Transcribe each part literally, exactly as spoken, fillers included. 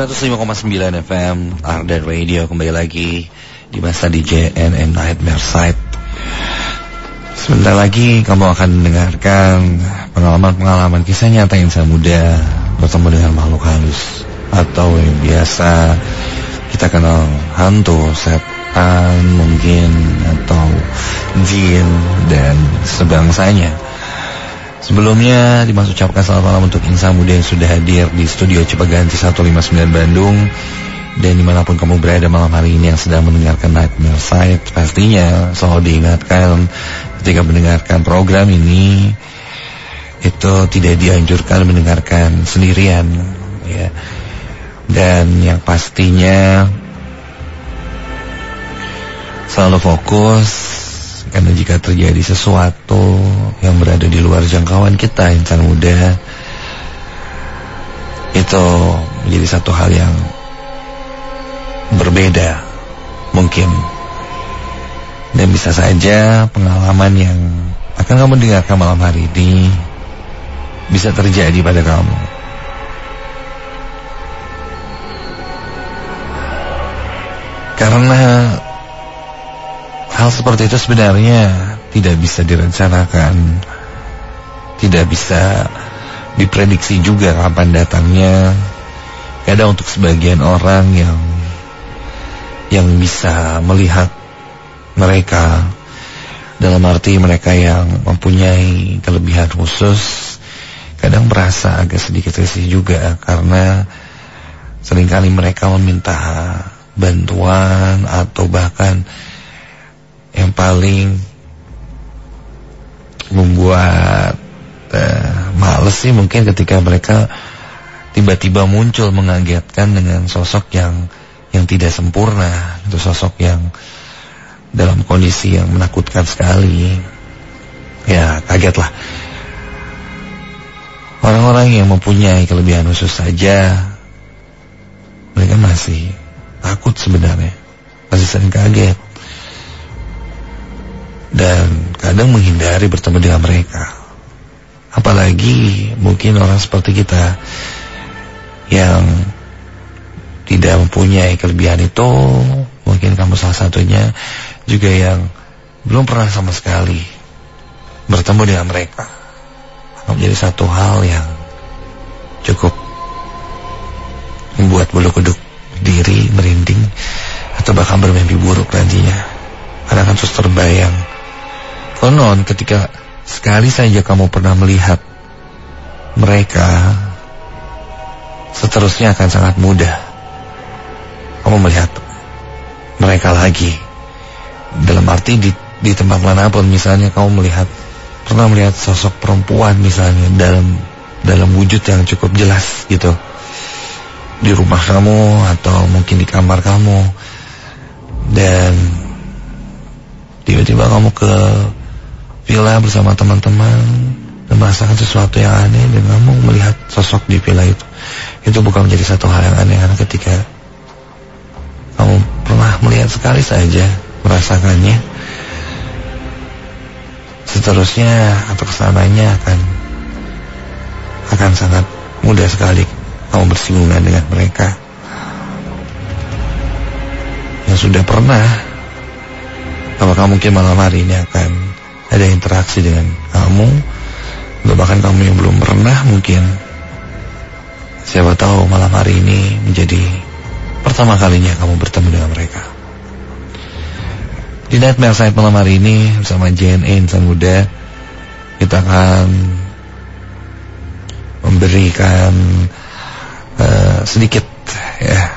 seratus lima koma sembilan F M Ardan Radio kembali lagi di masa D J N M Nightmare Site. Sebentar lagi kamu akan mendengarkan pengalaman-pengalaman kisah nyata insan muda bertemu dengan makhluk halus atau yang biasa kita kenal hantu, setan mungkin, atau jin dan sebangsanya. Sebelumnya Dimas ucapkan selamat malam untuk insan muda yang sudah hadir di studio Cipaganti seratus lima puluh sembilan Bandung. Dan dimanapun kamu berada malam hari ini yang sedang mendengarkan Nightmare Site, pastinya selalu diingatkan ketika mendengarkan program ini itu tidak dianjurkan mendengarkan sendirian, ya. Dan yang pastinya selalu fokus, karena jika terjadi sesuatu yang berada di luar jangkauan kita insan muda, itu menjadi satu hal yang berbeda mungkin. Dan bisa saja pengalaman yang akan kamu dengarkan malam hari ini bisa terjadi pada kamu. Karena hal seperti itu sebenarnya tidak bisa direncanakan, tidak bisa diprediksi juga kapan datangnya. Kadang untuk sebagian orang yang yang bisa melihat mereka, dalam arti mereka yang mempunyai kelebihan khusus, kadang merasa agak sedikit risih juga, karena seringkali mereka meminta bantuan atau bahkan yang paling membuat uh, males sih mungkin ketika mereka tiba-tiba muncul mengagetkan dengan sosok yang yang tidak sempurna, itu sosok yang dalam kondisi yang menakutkan sekali. Ya, kaget lah. Orang-orang yang mempunyai kelebihan khusus saja mereka masih takut sebenarnya, masih sering kaget, dan kadang menghindari bertemu dengan mereka. Apalagi mungkin orang seperti kita yang tidak mempunyai kelebihan itu, mungkin kamu salah satunya juga yang belum pernah sama sekali bertemu dengan mereka. Akan menjadi satu hal yang cukup membuat bulu kuduk diri merinding, atau bahkan bermimpi buruk nantinya. Karena akan terus terbayang, konon ketika sekali saja kamu pernah melihat mereka, seterusnya akan sangat mudah kamu melihat mereka lagi. Dalam arti di, di tempat manapun, misalnya kamu melihat, pernah melihat sosok perempuan misalnya dalam dalam wujud yang cukup jelas gitu, di rumah kamu atau mungkin di kamar kamu, dan tiba-tiba kamu ke villa bersama teman-teman dan merasakan sesuatu yang aneh, dan kamu melihat sosok di villa itu. Itu bukan menjadi satu hal yang aneh, karena ketika kamu pernah melihat sekali saja, merasakannya, seterusnya atau kesananya akan akan sangat mudah sekali kamu bersinggungan dengan mereka. Yang sudah pernah, apakah mungkin malam hari ini akan ada interaksi dengan kamu, atau bahkan kamu yang belum pernah, mungkin siapa tahu malam hari ini menjadi pertama kalinya kamu bertemu dengan mereka. Di Nightmare Site malam hari ini bersama J N E Insan Muda, kita akan memberikan uh, sedikit ya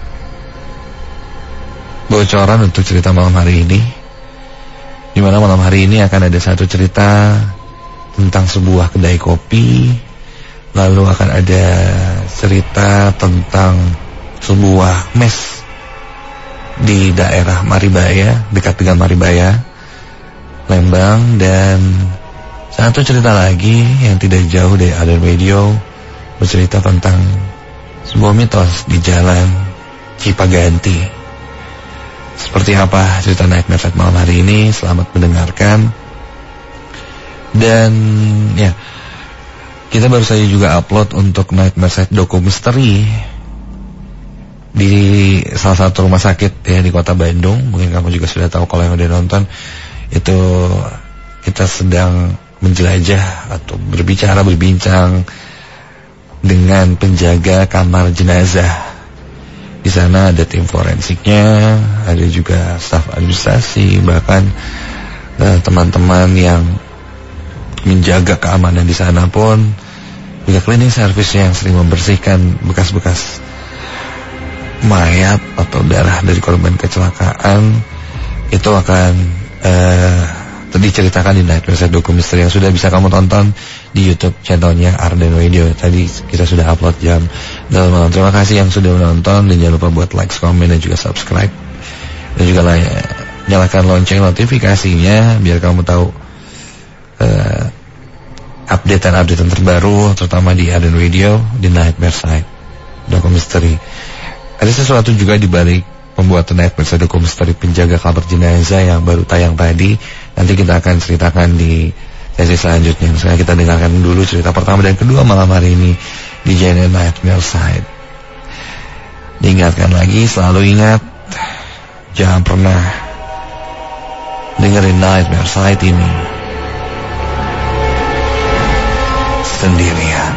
bocoran untuk cerita malam hari ini, di mana malam hari ini akan ada satu cerita tentang sebuah kedai kopi, lalu akan ada cerita tentang sebuah mes di daerah Maribaya, dekat dengan Maribaya, Lembang, dan satu cerita lagi yang tidak jauh dari Ardan Radio bercerita tentang sebuah mitos di jalan Cipaganti. Seperti apa cerita Nightmare Site malam hari ini? Selamat mendengarkan. Dan ya, kita baru saja juga upload untuk Nightmare Site Doku Misteri di salah satu rumah sakit ya di kota Bandung. Mungkin kamu juga sudah tahu kalau yang udah nonton. Itu kita sedang menjelajah atau berbicara, berbincang dengan penjaga kamar jenazah. Di sana ada tim forensiknya, ada juga staf administrasi, bahkan uh, teman-teman yang menjaga keamanan di sana pun juga cleaning service yang sering membersihkan bekas-bekas mayat atau darah dari korban kecelakaan. Itu akan uh, tadi ceritakan di Night Versa Dokumisteri yang sudah bisa kamu tonton di YouTube channelnya Arden Radio. Tadi kita sudah upload jam delapan malam. Terima kasih yang sudah menonton, dan jangan lupa buat like, komen, dan juga subscribe, dan juga lah, nyalakan lonceng notifikasinya biar kamu tahu uh, update-update terbaru, terutama di Arden Radio, di Nightmare Side Dokumisteri. Ada sesuatu juga di balik pembuatan Nightmare Side Dokumisteri penjaga kamar jenazah yang baru tayang tadi. Nanti kita akan ceritakan di sesi selanjutnya. Sekarang kita dengarkan dulu cerita pertama dan kedua malam hari ini di J N N Nightmare Side. Diingatkan lagi, selalu ingat, jangan pernah dengerin Nightmare Side ini sendirian.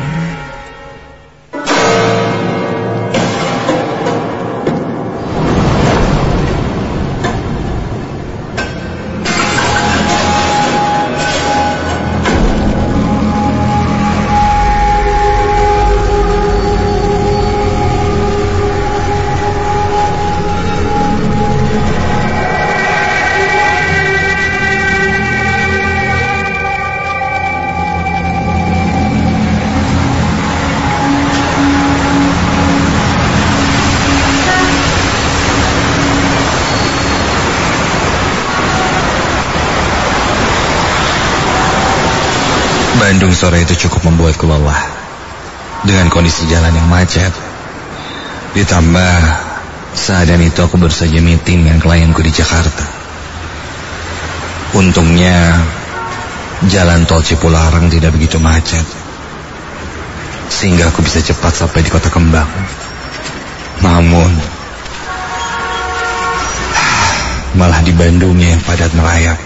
Bandung sore itu cukup membuatku lelah dengan kondisi jalan yang macet. Ditambah saat itu aku baru saja meeting dengan klienku di Jakarta. Untungnya jalan tol Cipularang tidak begitu macet, sehingga aku bisa cepat sampai di Kota Kembang. Namun malah di Bandungnya yang padat merayap.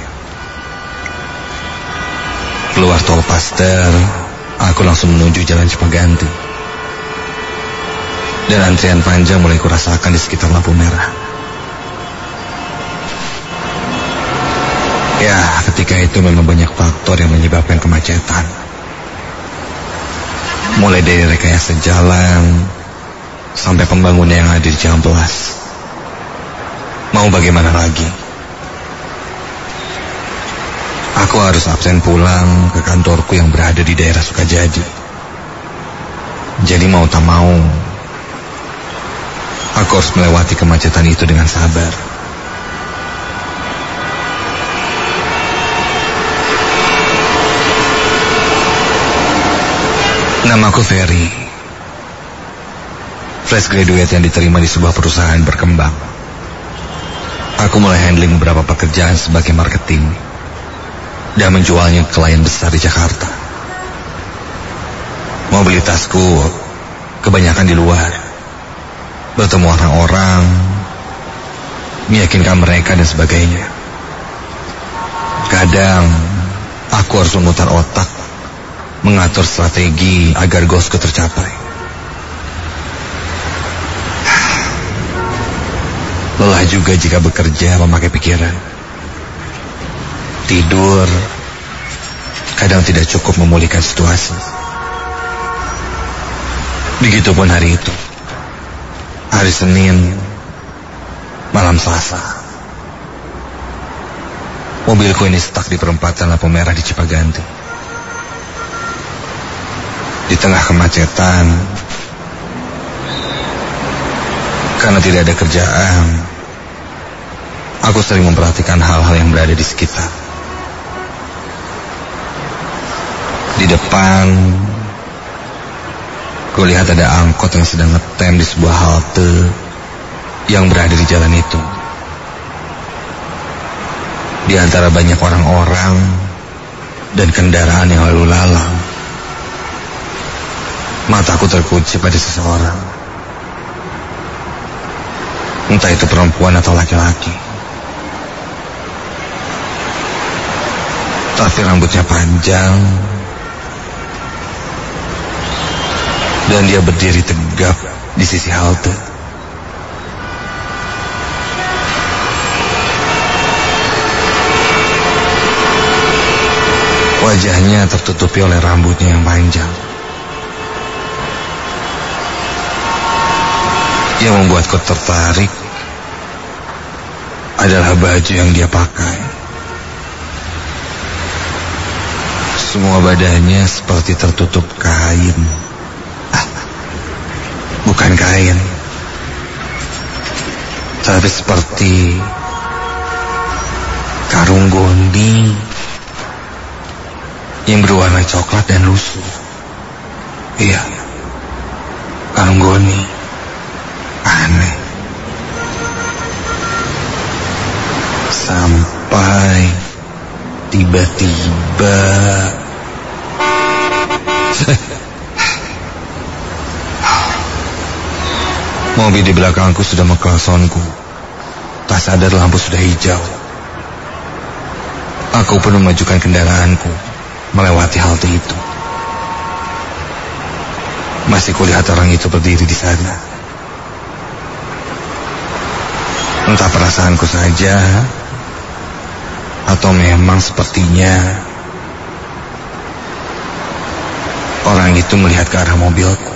Keluar tol Paster, aku langsung menuju jalan Cipaganti. Dan antrian panjang mulai kurasakan di sekitar lampu merah. Ya, ketika itu memang banyak faktor yang menyebabkan kemacetan. Mulai dari rekayasa jalan sampai pembangunan yang ada di Ciamplas. Mau bagaimana lagi? Aku harus absen pulang ke kantorku yang berada di daerah Sukajadi. Jadi mau tak mau, aku harus melewati kemacetan itu dengan sabar. Namaku Ferry, fresh graduate yang diterima di sebuah perusahaan berkembang. Aku mulai handling beberapa pekerjaan sebagai marketing dan menjualnya ke klien besar di Jakarta. Mobilitasku kebanyakan di luar, bertemu orang-orang, meyakinkan mereka dan sebagainya. Kadang aku harus memutar otak, mengatur strategi agar goalsku tercapai. Lelah juga jika bekerja memakai pikiran. Tidur kadang tidak cukup memulihkan situasi. Begitupun hari itu, hari Senin, malam Selasa. Mobilku ini stuck di perempatan lampu merah di Cipaganti. Di tengah kemacetan, karena tidak ada kerjaan, aku sering memperhatikan hal-hal yang berada di sekitar. Di depan, kulihat ada angkot yang sedang ngetem di sebuah halte yang berada di jalan itu. Di antara banyak orang-orang dan kendaraan yang lalu lalang, mataku terkunci pada seseorang. Entah itu perempuan atau laki-laki. Tapi rambutnya panjang. Dan dia berdiri tegap di sisi halte. Wajahnya tertutupi oleh rambutnya yang panjang. Yang membuatku tertarik adalah baju yang dia pakai. Semua badannya seperti tertutup kain. Ah, bukan kain, tapi seperti karung goni yang berwarna coklat dan lusuh. Iya, karung goni. Aneh. Sampai tiba-tiba mobil di belakangku sudah mengklaksonku. Tak sadar lampu sudah hijau. Aku pun memajukan kendaraanku melewati halte itu. Masih kulihat orang itu berdiri di sana. Entah perasaanku saja atau memang sepertinya orang itu melihat ke arah mobilku.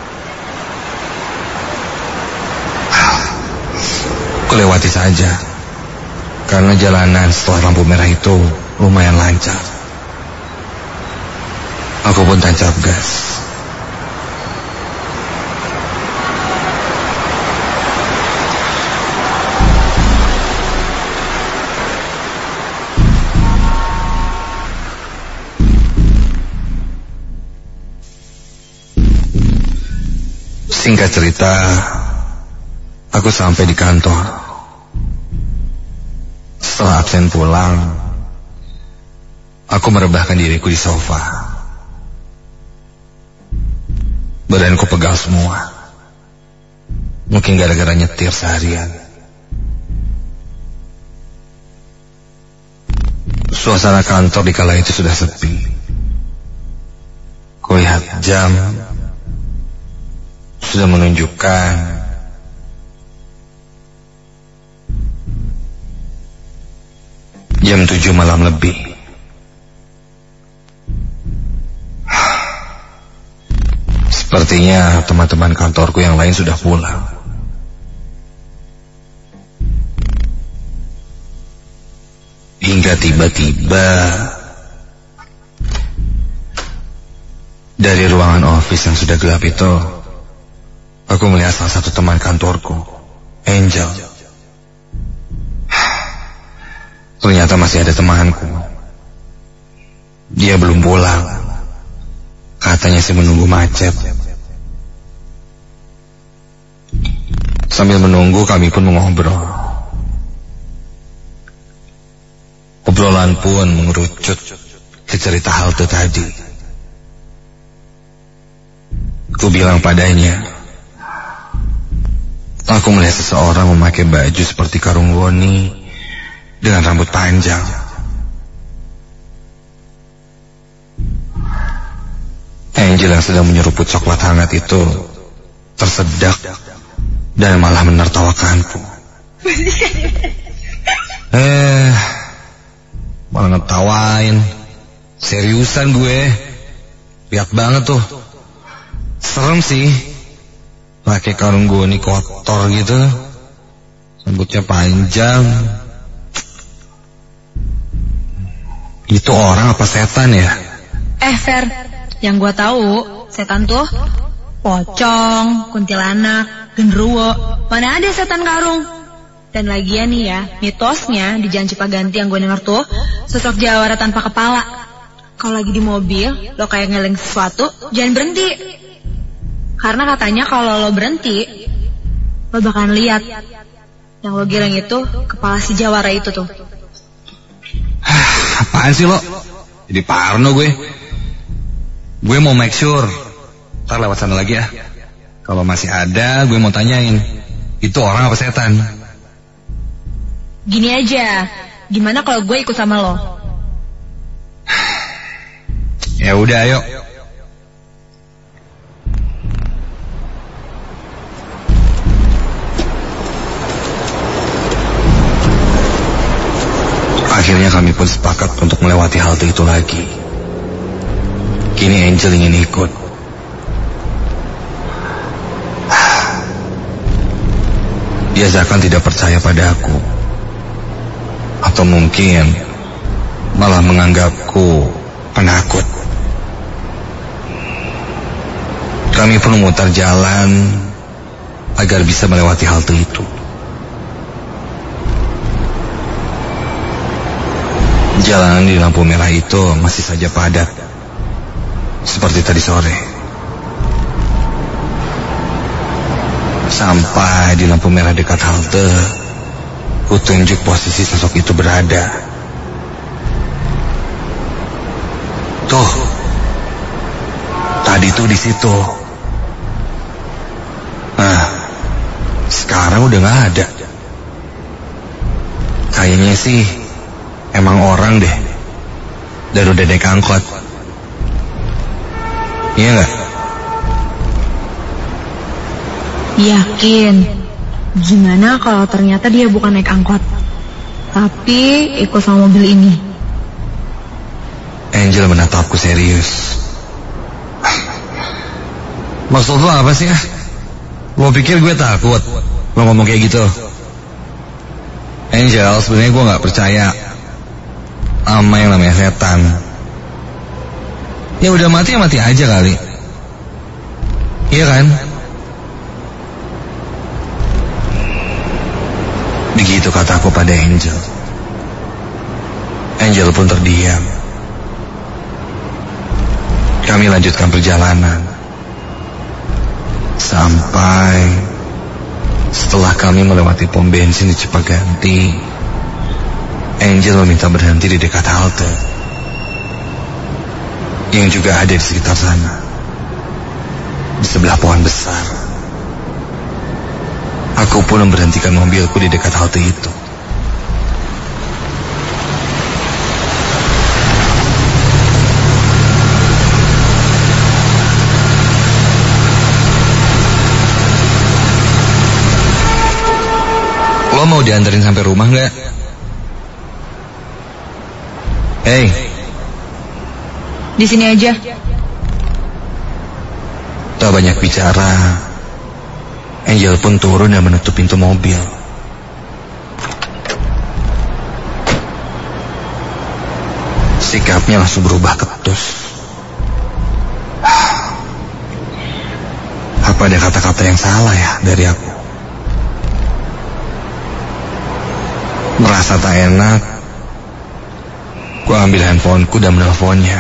Kulewati saja karena jalanan setelah lampu merah itu lumayan lancar. Aku pun tancap gas. Singkat cerita, aku sampai di kantor. Setelah absen pulang, aku merebahkan diriku di sofa. Badanku pegal semua. Mungkin gara-gara nyetir seharian. Suasana kantor di kala itu sudah sepi. Kulihat jam sudah menunjukkan jam tujuh malam lebih. Sepertinya teman-teman kantorku yang lain sudah pulang. Hingga tiba-tiba dari ruangan office yang sudah gelap itu, aku melihat salah satu teman kantorku, Angel. Ternyata masih ada temanku. Dia belum pulang. Katanya sih menunggu macet. Sambil menunggu kami pun mengobrol. Obrolan pun mengerucut ke cerita halte tadi. Ku bilang padanya, aku melihat seseorang memakai baju seperti karung goni dengan rambut panjang. Angel yang sedang menyeruput coklat hangat itu tersedak dan malah menertawakanku. Eh, malah ngetawain. Seriusan gue. Lihat banget tuh. Serem sih. Pakai karung goni kotor gitu. Rambutnya panjang. Itu orang apa setan ya? Eh Fer, yang gua tahu setan tuh pocong, kuntilanak, genderuwo. Mana ada setan karung? Dan lagian nih ya, mitosnya di Jalan Cipaganti yang gue denger tuh sosok jawara tanpa kepala. Kalau lagi di mobil, lo kayak ngeleng sesuatu, jangan berhenti. Karena katanya kalau lo berhenti, lo bakalan lihat yang lo geleng itu kepala si jawara itu tuh. Apaan sih lo? Jadi parno gue. Gue mau make sure. Ntar lewat sana lagi ya. Kalau masih ada, gue mau tanyain. Itu orang apa setan? Gini aja, gimana kalau gue ikut sama lo? Ya udah, ayo. Akhirnya kami pun sepakat untuk melewati halte itu lagi. Kini Angel ingin ikut. Dia seakan tidak percaya pada aku. Atau mungkin malah menganggapku penakut. Kami pun memutar jalan agar bisa melewati halte itu. Jalanan di lampu merah itu masih saja padat, seperti tadi sore. Sampai di lampu merah dekat halte, kutunjuk posisi sosok itu berada. Tuh, tadi tuh di situ. Nah, sekarang udah nggak ada. Kayaknya sih emang orang deh, dan udah naik angkot. Iya nggak? Yakin? Gimana kalau ternyata dia bukan naik angkot, tapi ikut sama mobil ini? Angel menatapku serius. Maksud lo apa sih? Lo pikir gue takut lo ngomong kayak gitu? Angel, sebenarnya gue nggak percaya sama yang namanya setan. Ya udah mati ya mati aja kali. Iya kan? Begitu kataku pada Angel. Angel pun terdiam. Kami lanjutkan perjalanan. Sampai setelah kami melewati pom bensin di Cipaganti, Angel meminta berhenti di dekat halte yang juga ada di sekitar sana, di sebelah pohon besar. Aku pun memberhentikan mobilku di dekat halte itu. Lo mau dianterin sampai rumah nggak? Hei, di sini aja. tak banyak bicara, Angel pun turun dan menutup pintu mobil. Sikapnya langsung berubah ketus. Apa ada kata-kata yang salah ya dari aku? Merasa tak enak, ku ambil handphoneku dan menelponnya.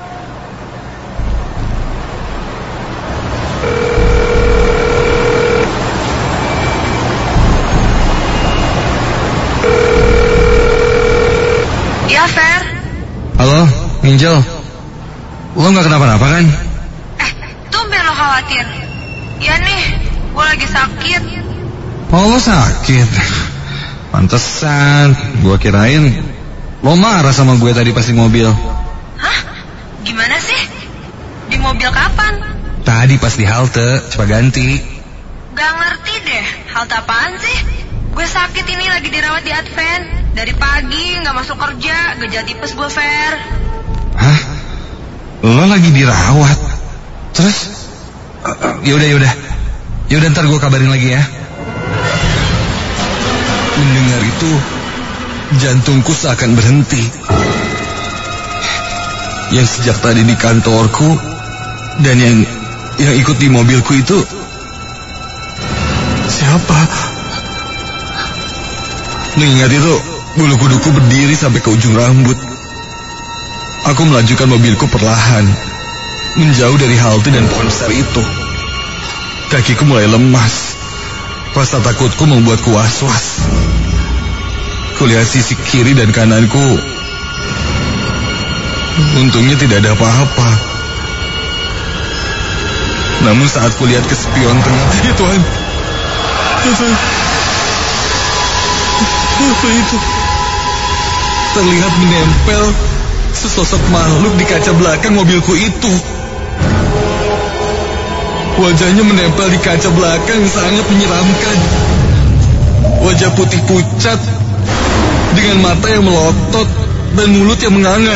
Ya, Fer. Halo, Angel. Lo gak kenapa-napa kan? Eh, tumben lo khawatir. Ya nih, gue lagi sakit. Oh, lo sakit? Pantesan, gue kirain lo marah sama gue tadi pas di mobil. Hah? Gimana sih? Di mobil kapan? Tadi pas di halte, Cipaganti. Gak ngerti deh, halte apaan sih? Gue sakit ini lagi dirawat di Advent. Dari pagi gak masuk kerja, gejala tipes gue, Fer. Hah? Lo lagi dirawat? Terus? Uh, uh, yaudah, yaudah. Yaudah ntar gue kabarin lagi ya. Mendengar itu, jantungku seakan berhenti. Yang sejak tadi di kantorku dan yang yang ikut di mobilku itu siapa? Mengingat itu, bulu kuduku berdiri sampai ke ujung rambut. Aku melajukan mobilku perlahan, menjauh dari halte dan pohon besar itu. Kakiku mulai lemas. Rasa takutku membuatku was-was. Kulihat sisi kiri dan kananku. Untungnya tidak ada apa-apa. Namun saat kulihat ke spion tengah, ya Tuhan, Apa? Apa itu? Terlihat menempel sesosok makhluk di kaca belakang mobilku itu. Wajahnya menempel di kaca belakang sangat menyeramkan. Wajah putih pucat dengan mata yang melotot dan mulut yang menganga.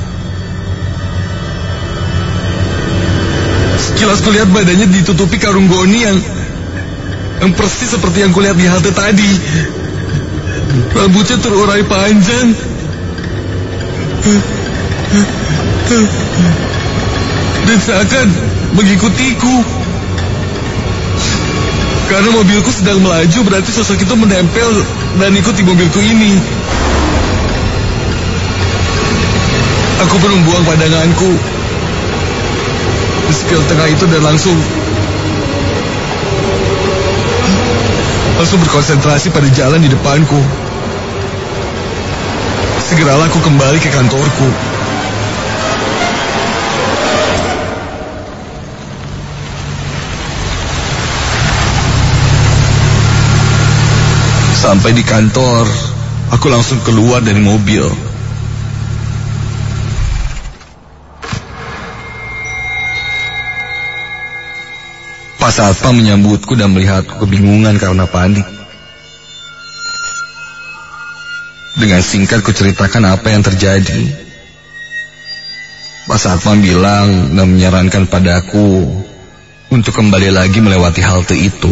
Sekilas kulihat badannya ditutupi karung goni yang yang persis seperti yang kulihat di halte tadi. Rambutnya terurai panjang dan seakan mengikutiku. Karena mobilku sedang melaju, berarti sosok itu menempel dan ikut di mobilku ini. Aku pun membuang pandanganku di spion tengah itu dan langsung langsung berkonsentrasi pada jalan di depanku. Segeralah aku kembali ke kantorku. Sampai di kantor, aku langsung keluar dari mobil. Pak Satpam menyambutku dan melihatku kebingungan karena panik. Dengan singkat kuceritakan apa yang terjadi. Pak Satpam bilang dan menyarankan padaku untuk kembali lagi melewati halte itu.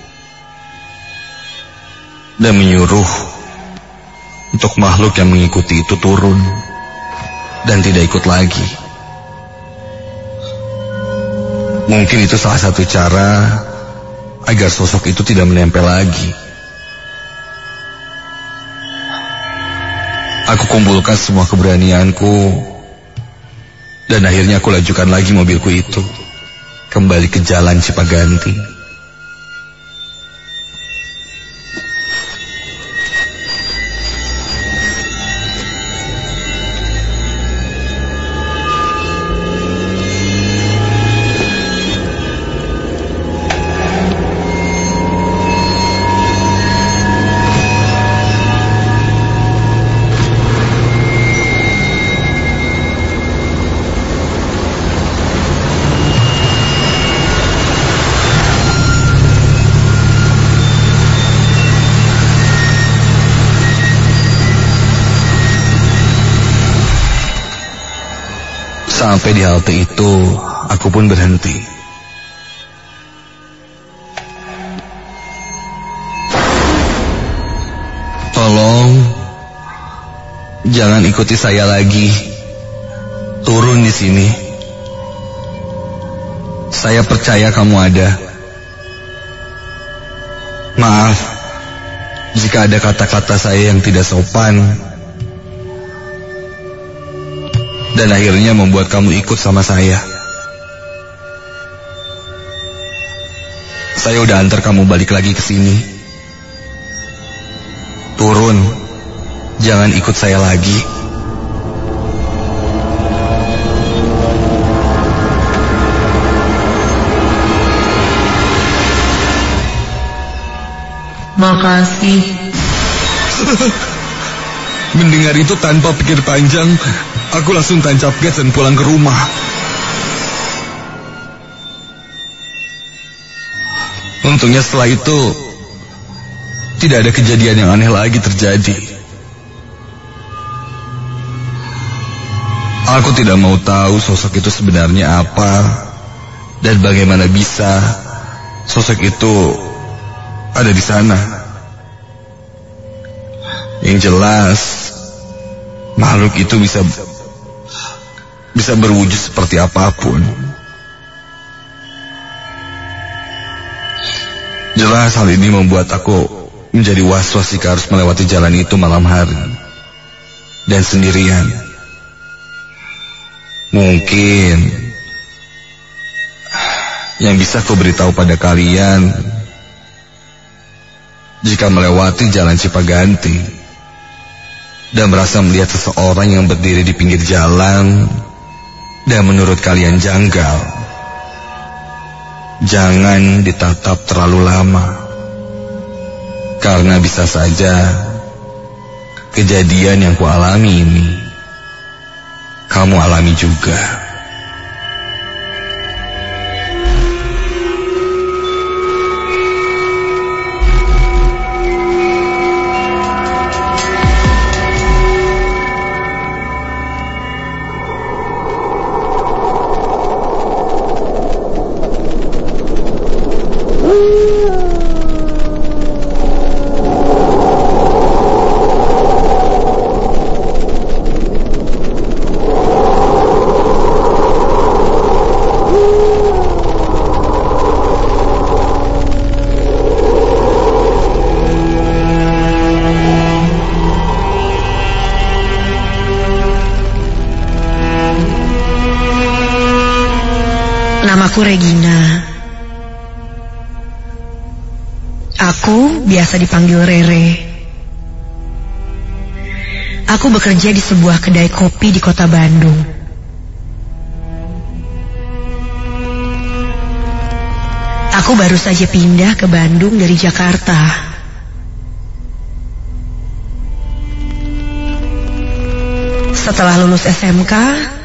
Dan menyuruh untuk makhluk yang mengikuti itu turun dan tidak ikut lagi. Mungkin itu salah satu cara agar sosok itu tidak menempel lagi. Aku kumpulkan semua keberanianku dan akhirnya aku lajukan lagi mobilku itu kembali ke jalan Cipaganti. Sampai di halte itu, aku pun berhenti. Tolong, jangan ikuti saya lagi. Turun di sini. Saya percaya kamu ada. Maaf, jika ada kata-kata saya yang tidak sopan dan akhirnya membuat kamu ikut sama saya. Saya udah antar kamu balik lagi ke sini. Turun, jangan ikut saya lagi. Makasih. Mendengar itu tanpa pikir panjang, aku langsung tancap gas dan pulang ke rumah. Untungnya setelah itu tidak ada kejadian yang aneh lagi terjadi. Aku tidak mau tahu sosok itu sebenarnya apa dan bagaimana bisa sosok itu ada di sana. Yang jelas, makhluk itu bisa bisa berwujud seperti apapun. Jelas hal ini membuat aku menjadi was-was jika harus melewati jalan itu malam hari dan sendirian. Mungkin yang bisa aku beritahu pada kalian, jika melewati jalan Cipaganti dan merasa melihat seseorang yang berdiri di pinggir jalan dan menurut kalian janggal, jangan ditatap terlalu lama. Karena bisa saja kejadian yang kualami ini kamu alami juga. Namaku Regina. Aku biasa dipanggil Rere. Aku bekerja di sebuah kedai kopi di kota Bandung. Aku baru saja pindah ke Bandung dari Jakarta. Setelah lulus S M K,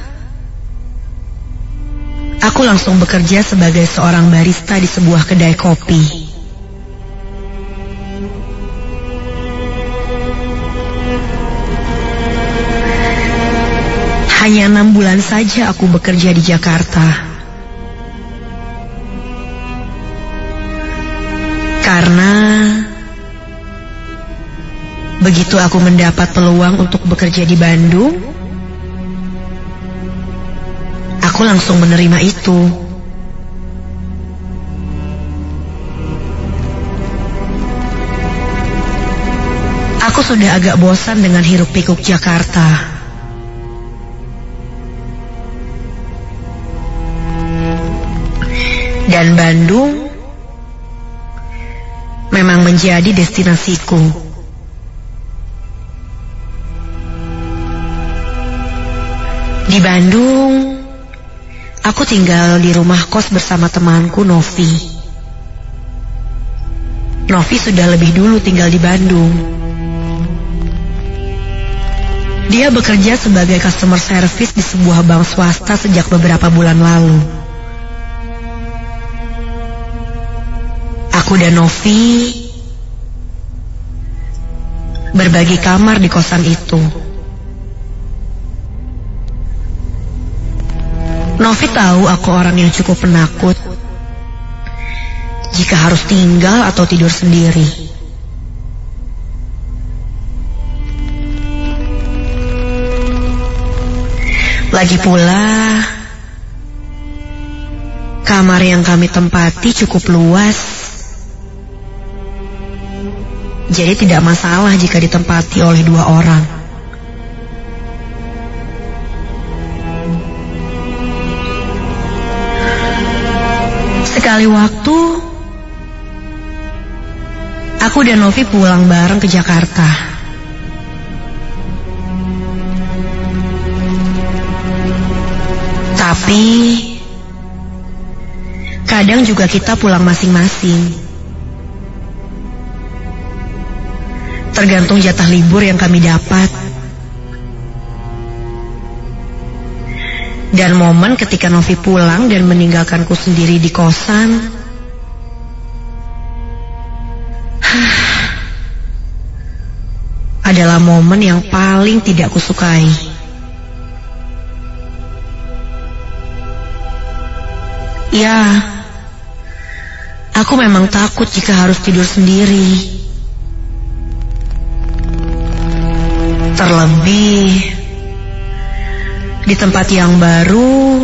aku langsung bekerja sebagai seorang barista di sebuah kedai kopi. Hanya enam bulan saja aku bekerja di Jakarta. Karena begitu aku mendapat peluang untuk bekerja di Bandung, aku langsung menerima itu. Aku sudah agak bosan dengan hiruk pikuk Jakarta. Dan Bandung memang menjadi destinasiku. Di Bandung, aku tinggal di rumah kos bersama temanku Novi. Novi sudah lebih dulu tinggal di Bandung. Dia bekerja sebagai customer service di sebuah bank swasta sejak beberapa bulan lalu. Aku dan Novi berbagi kamar di kosan itu. Novi tahu aku orang yang cukup penakut jika harus tinggal atau tidur sendiri. Lagi pula, kamar yang kami tempati cukup luas. Jadi tidak masalah jika ditempati oleh dua orang. Sekali waktu, aku dan Novi pulang bareng ke Jakarta. Tapi kadang juga kita pulang masing-masing. Tergantung jatah libur yang kami dapat. Dan momen ketika Novi pulang dan meninggalkanku sendiri di kosan, adalah momen yang paling tidak kusukai. Ya, aku memang takut jika harus tidur sendiri. Terlebih di tempat yang baru,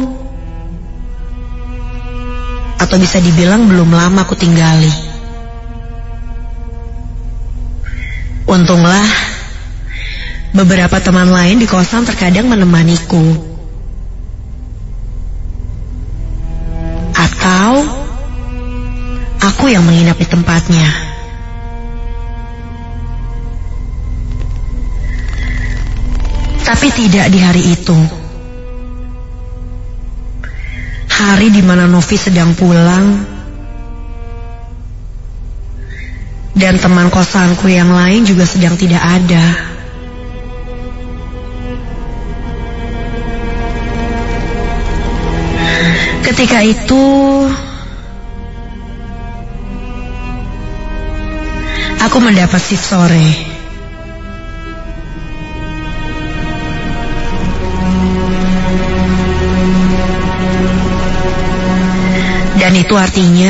atau bisa dibilang belum lama aku tinggali. Untunglah beberapa teman lain di kosan terkadang menemaniku. Atau aku yang menginap di tempatnya. Tapi tidak di hari itu. Hari di mana Novi sedang pulang Dan teman kosanku yang lain juga sedang tidak ada. Ketika itu, aku mendapat shift sore. Dan itu artinya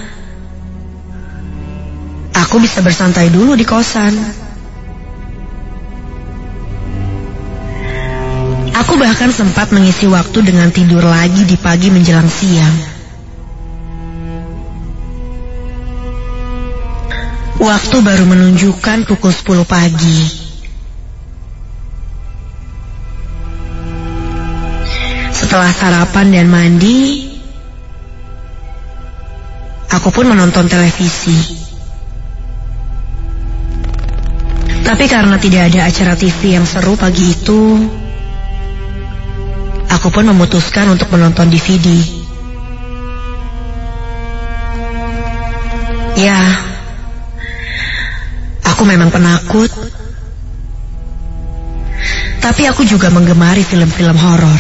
aku bisa bersantai dulu di kosan. Aku bahkan sempat mengisi waktu dengan tidur lagi di pagi menjelang siang. Waktu baru menunjukkan pukul sepuluh pagi. Setelah sarapan dan mandi, aku pun menonton televisi. Tapi karena tidak ada acara T V yang seru pagi itu, aku pun memutuskan untuk menonton D V D. Ya, aku memang penakut. Tapi aku juga menggemari film-film horor.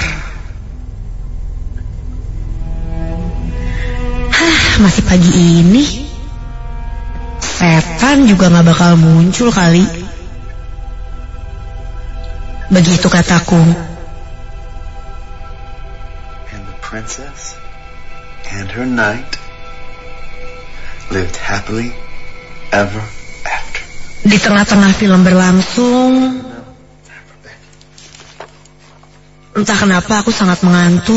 Hah, masih pagi ini, setan juga gak bakal muncul kali. Begitu kataku. And the princess and her knight lived happily ever after. Di tengah-tengah film berlangsung, entah kenapa aku sangat mengantuk.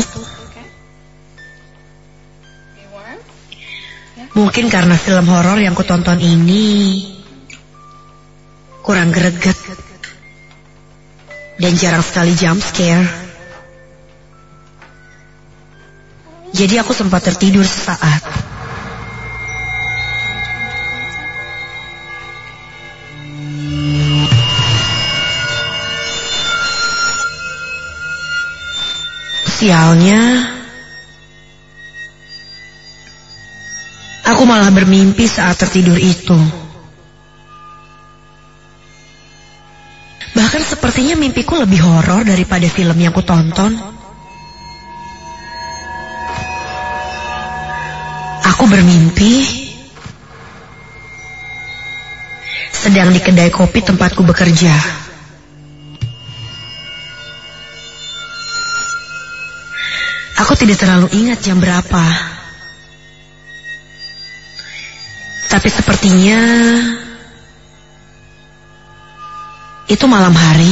Mungkin karena film horor yang kutonton ini kurang greget dan jarang sekali jump scare. Jadi aku sempat tertidur sesaat. Sialnya, aku malah bermimpi saat tertidur itu. Bahkan sepertinya mimpiku lebih horor daripada film yang kutonton. Aku bermimpi sedang di kedai kopi tempatku bekerja. Aku tidak terlalu ingat jam berapa. Tapi sepertinya itu malam hari.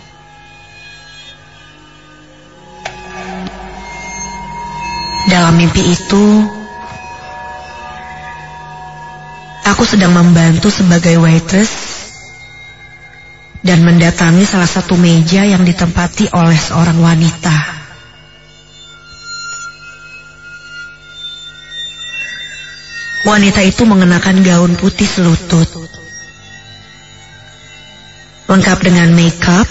Dalam mimpi itu, aku sedang membantu sebagai waitress dan mendatangi salah satu meja yang ditempati oleh seorang wanita. Wanita itu mengenakan gaun putih selutut, lengkap dengan make-up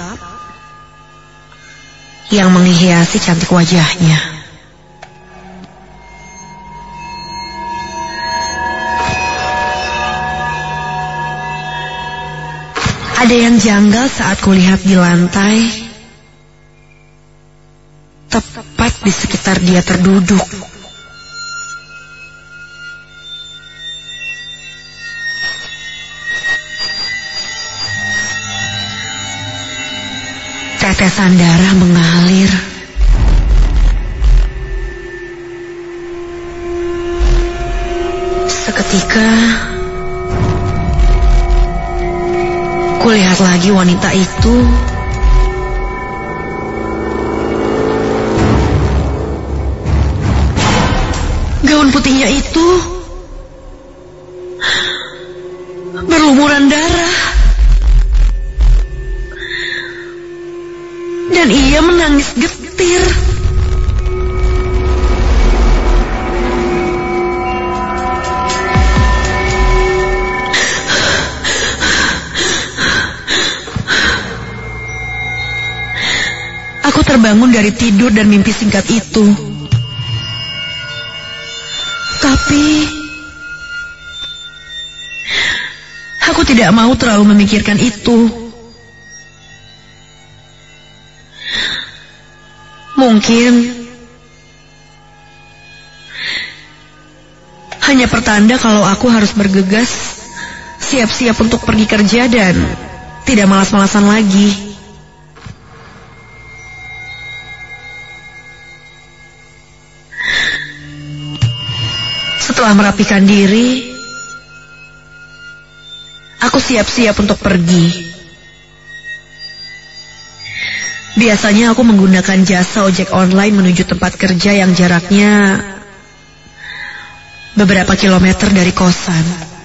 yang menghiasi cantik wajahnya. Ada yang janggal saat kulihat di lantai, tepat di sekitar dia terduduk. Tetesan darah mengalir. Seketika, kulihat lagi wanita itu. Gaun putihnya itu berlumuran darah. Dan ia menangis getir. Aku terbangun dari tidur dan mimpi singkat itu. Tapi tidak mau terlalu memikirkan itu. Mungkin hanya pertanda kalau aku harus bergegas, siap-siap untuk pergi kerja dan tidak malas-malasan lagi. Setelah merapikan diri, aku siap-siap untuk pergi. Biasanya aku menggunakan jasa ojek online menuju tempat kerja yang jaraknya beberapa kilometer dari kosan.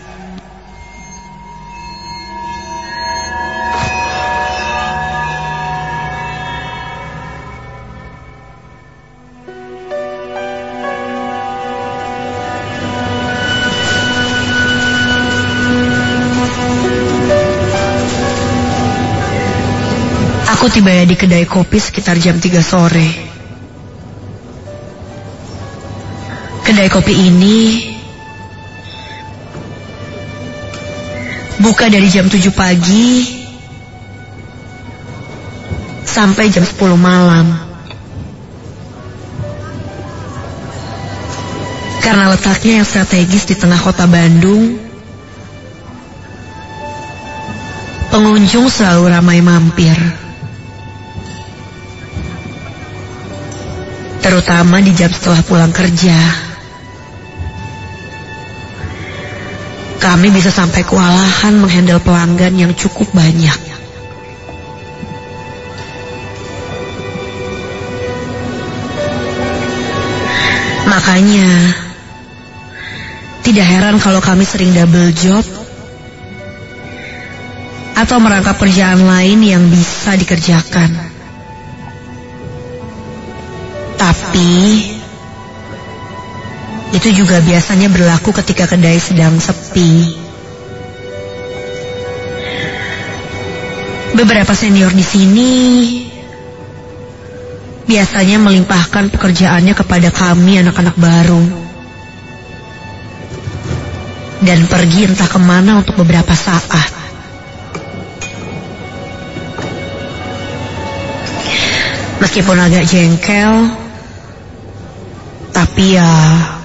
Aku tiba di kedai kopi sekitar jam tiga sore. Kedai kopi ini buka dari jam tujuh pagi sampai jam sepuluh malam. Karena letaknya yang strategis di tengah kota Bandung, pengunjung selalu ramai mampir. Terutama di jam setelah pulang kerja. Kami bisa sampai kewalahan menghandle pelanggan yang cukup banyak. Makanya, tidak heran kalau kami sering double job atau merangkap kerjaan lain yang bisa dikerjakan. Tapi itu juga biasanya berlaku ketika kedai sedang sepi. Beberapa senior di sini biasanya melimpahkan pekerjaannya kepada kami anak-anak baru dan pergi entah kemana untuk beberapa saat. Meskipun agak jengkel, tapi ya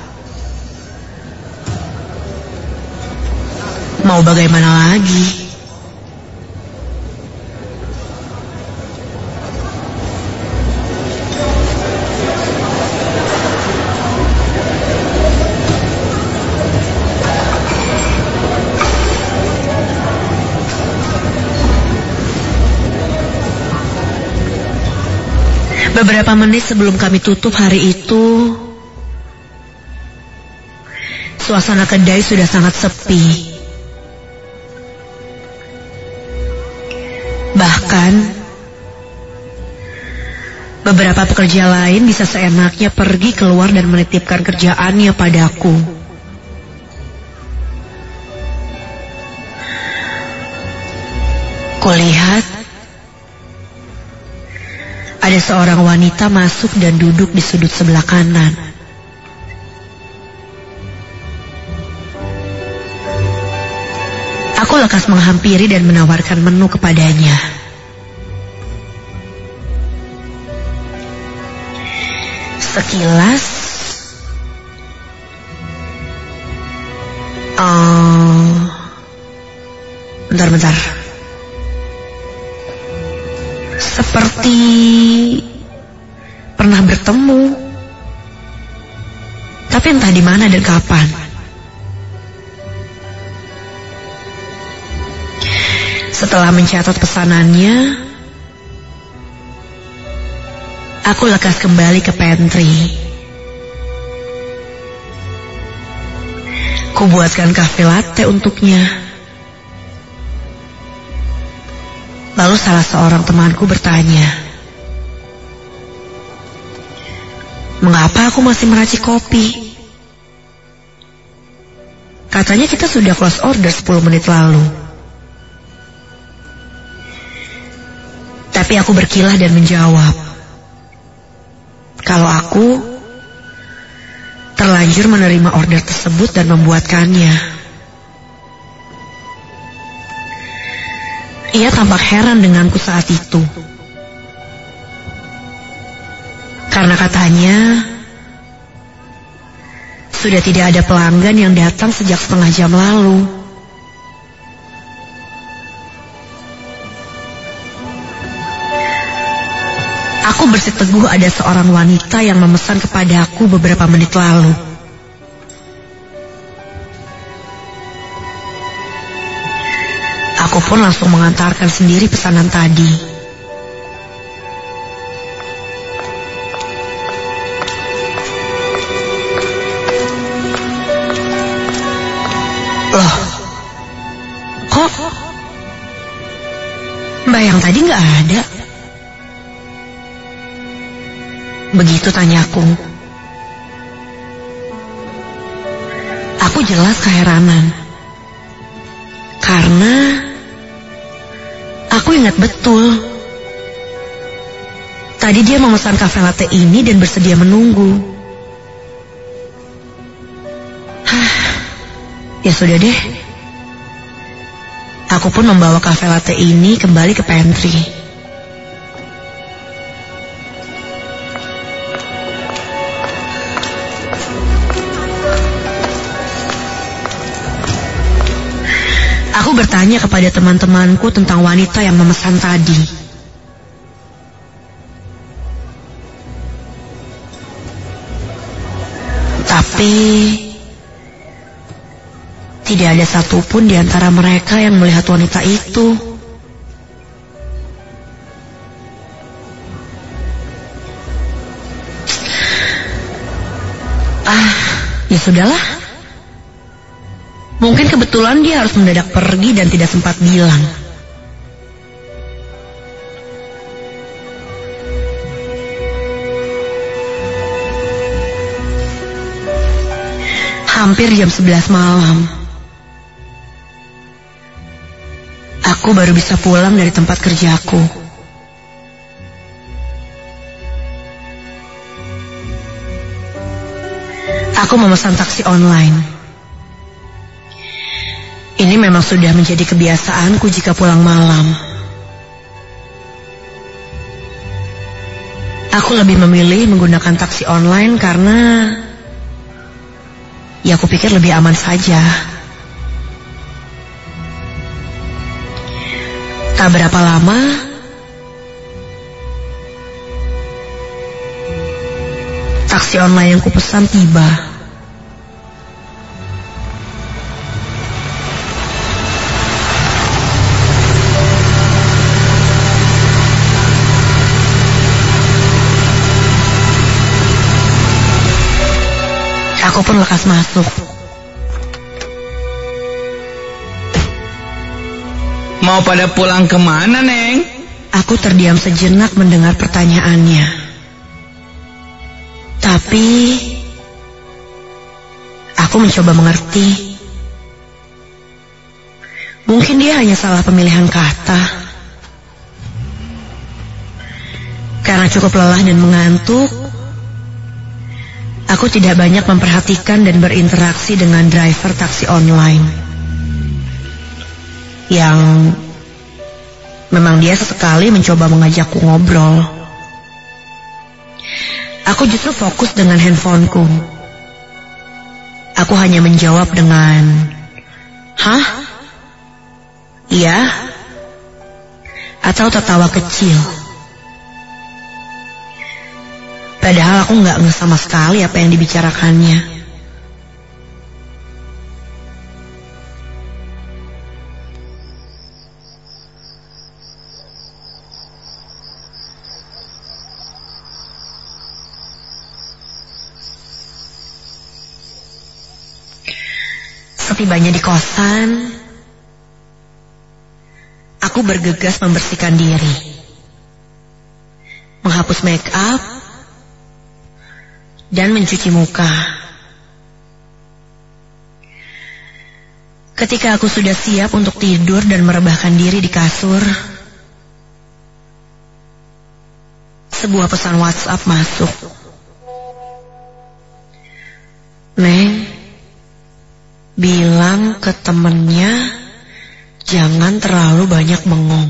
mau bagaimana lagi? Beberapa menit sebelum kami tutup hari itu, suasana kedai sudah sangat sepi. Bahkan, beberapa pekerja lain bisa seenaknya pergi keluar dan menitipkan kerjaannya padaku. Kulihat, ada seorang wanita masuk dan duduk di sudut sebelah kanan. Aku lekas menghampiri dan menawarkan menu kepadanya. Sekilas, oh, bentar-bentar. Seperti pernah bertemu, tapi entah di mana dan kapan. Setelah mencatat pesanannya, aku lekas kembali ke pantry. Kubuatkan kafe latte untuknya. Lalu salah seorang temanku bertanya, mengapa aku masih meracik kopi? Katanya kita sudah close order sepuluh menit lalu. Tapi aku berkilah dan menjawab, kalau aku terlanjur menerima order tersebut dan membuatkannya. Ia tampak heran denganku saat itu. Karena katanya, sudah tidak ada pelanggan yang datang sejak setengah jam lalu. Aku bersiteguh ada seorang wanita yang memesan kepada aku beberapa menit lalu. Aku pun langsung mengantarkan sendiri pesanan tadi. Loh, kok Mbak yang tadi nggak ada? Begitu tanyaku. Aku jelas keheranan. Karena aku ingat betul. Tadi dia memesan cafe latte ini dan bersedia menunggu. Hah, ya sudah deh. Aku pun membawa cafe latte ini kembali ke pantry. Aku bertanya kepada teman-temanku tentang wanita yang memesan tadi. Tapi tidak ada satupun di antara mereka yang melihat wanita itu. Ah, ya sudahlah. Mungkin kebetulan dia harus mendadak pergi dan tidak sempat bilang. Hampir jam sebelas malam. Aku baru bisa pulang dari tempat kerjaku. Aku memesan taksi online. Ini memang sudah menjadi kebiasaanku jika pulang malam. Aku lebih memilih menggunakan taksi online karena ya aku pikir lebih aman saja. Tak berapa lama taksi online yang kupesan tiba. Aku pun lekas masuk. Mau pada pulang kemana, Neng? Aku terdiam sejenak mendengar pertanyaannya. Tapi aku mencoba mengerti. Mungkin dia hanya salah pemilihan kata. Karena cukup lelah dan mengantuk, aku tidak banyak memperhatikan dan berinteraksi dengan driver taksi online. Yang memang dia sesekali mencoba mengajakku ngobrol. Aku justru fokus dengan handphoneku. Aku hanya menjawab dengan, "Hah? Iya?" Atau tertawa kecil. Padahal aku nggak nge sama sekali apa yang dibicarakannya. Setibanya di kosan, aku bergegas membersihkan diri, menghapus make up, dan mencuci muka. Ketika aku sudah siap untuk tidur dan merebahkan diri di kasur, sebuah pesan WhatsApp masuk. "Neng, bilang ke temennya jangan terlalu banyak bengong.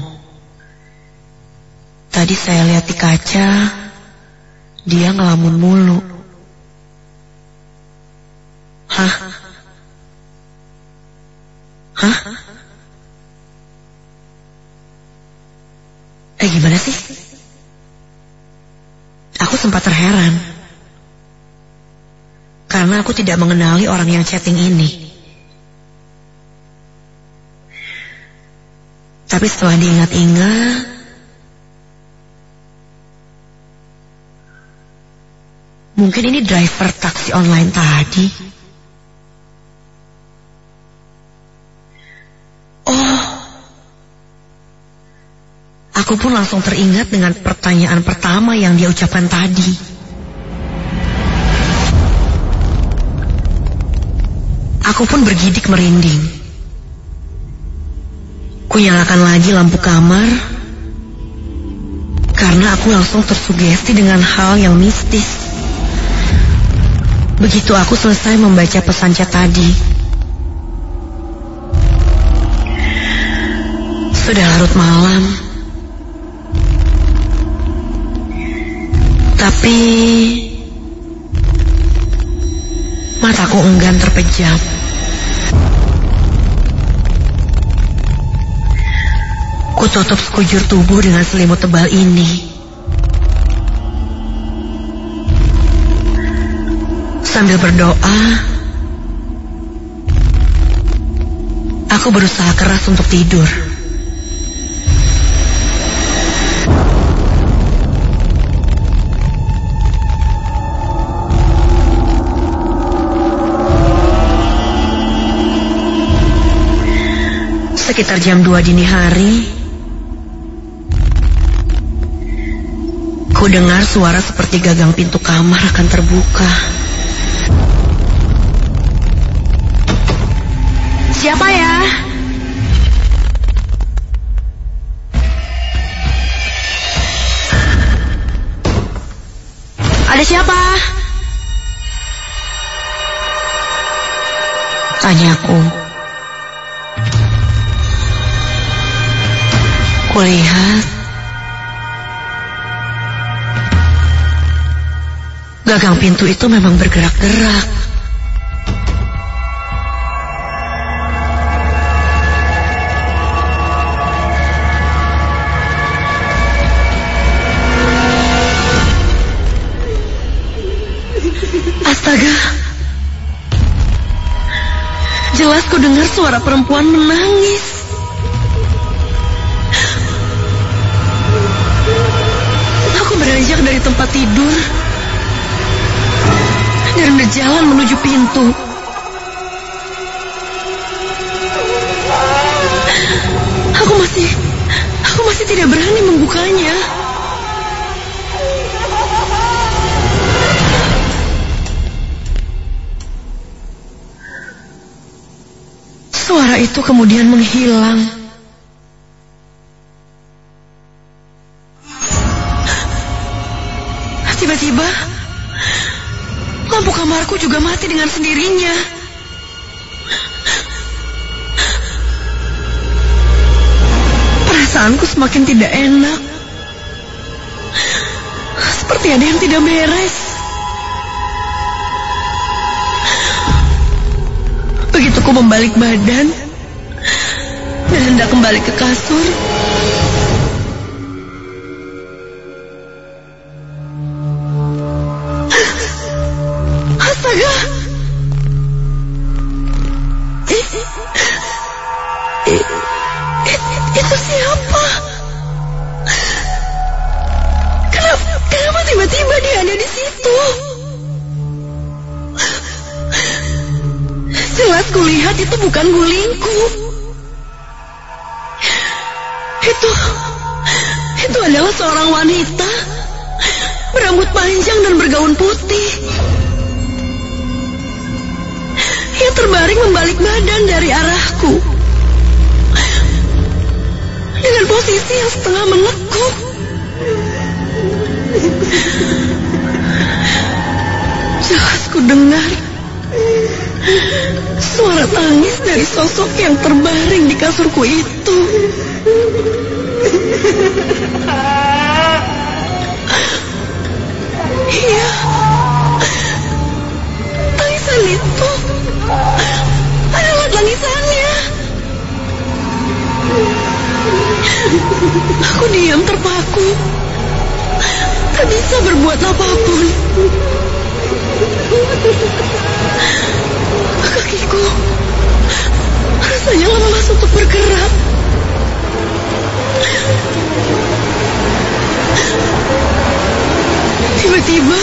Tadi saya lihat di kaca, dia ngelamun mulu. Hah? Hah? Eh gimana sih? Aku sempat terheran. Karena aku tidak mengenali orang yang chatting ini. Tapi setelah diingat-ingat, mungkin ini driver taksi online tadi. Oh, aku pun langsung teringat dengan pertanyaan pertama yang dia ucapkan tadi. Aku pun bergidik merinding. Kunyalakan lagi lampu kamar karena aku langsung tersugesti dengan hal yang mistis. Begitu aku selesai membaca pesan chat tadi, sudah larut malam, tapi mataku enggan terpejam. Ku tutup sekujur tubuh dengan selimut tebal ini. Sambil berdoa, aku berusaha keras untuk tidur. Sekitar jam dua dini hari, ku dengar suara seperti gagang pintu kamar akan terbuka. Siapa ya? Ada siapa? Tanyaku. Kulihat gagang pintu itu memang bergerak-gerak. Astaga. Jelas ku dengar suara perempuan menangis. Aku beranjak dari tempat tidur dan berjalan menuju pintu. Aku masih, aku masih tidak berani membukanya. Suara itu kemudian menghilang. Tiba-tiba lampu kamarku juga mati dengan sendirinya. Perasaanku semakin tidak enak. Seperti ada yang tidak beres. Begitu ku membalik badan dan hendak kembali ke kasur, astaga! I, i, i, itu siapa? Kenapa, kenapa tiba-tiba dia ada di situ? Jelas kulihat itu bukan gulingku. Itu, itu adalah seorang wanita berambut panjang dan bergaun putih. Ia terbaring membalik badan dari arahku dengan posisi yang setengah menekuk. Jelas ku dengar suara tangis dari sosok yang terbaring di kasurku itu. Iya, tangisan itu adalah tangisannya. Aku diam terpaku, tak bisa berbuat apapun. Kakiku rasanya lemas untuk bergerak. Tiba-tiba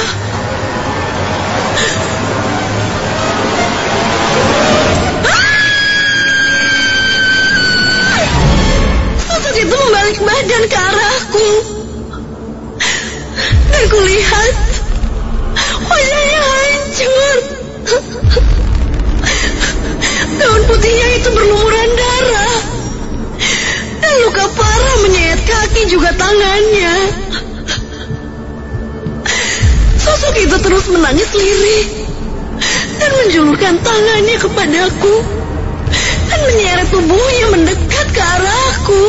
sosok itu membalik badan ke arahku, dan kulihat wajahnya hancur. Daun putihnya itu berlumuran darah, dan luka parah menyayat kaki juga tangannya. Sosok itu terus menangis lirih dan menjulurkan tangannya kepadaku dan menyeret tubuhnya mendekat ke arahku.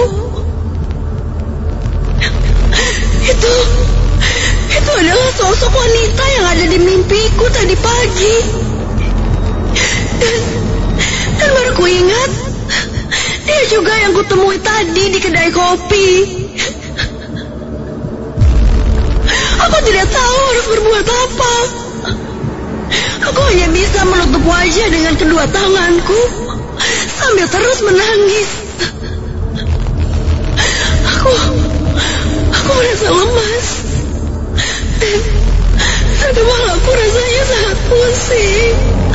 Itu, itu adalah sosok wanita yang ada di mimpiku tadi pagi. Dan, dan baru ku ingat, dia juga yang kutemui tadi di kedai kopi. Aku tidak tahu harus berbuat apa. Aku hanya bisa menutup wajah dengan kedua tanganku sambil terus menangis. Aku, aku merasa lemas dan, dan kepalaku rasanya sangat pusing.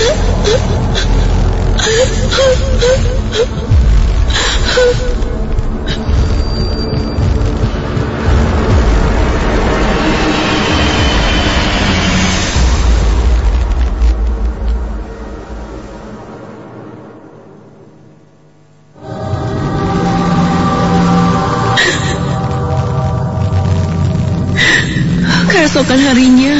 Keesokan harinya,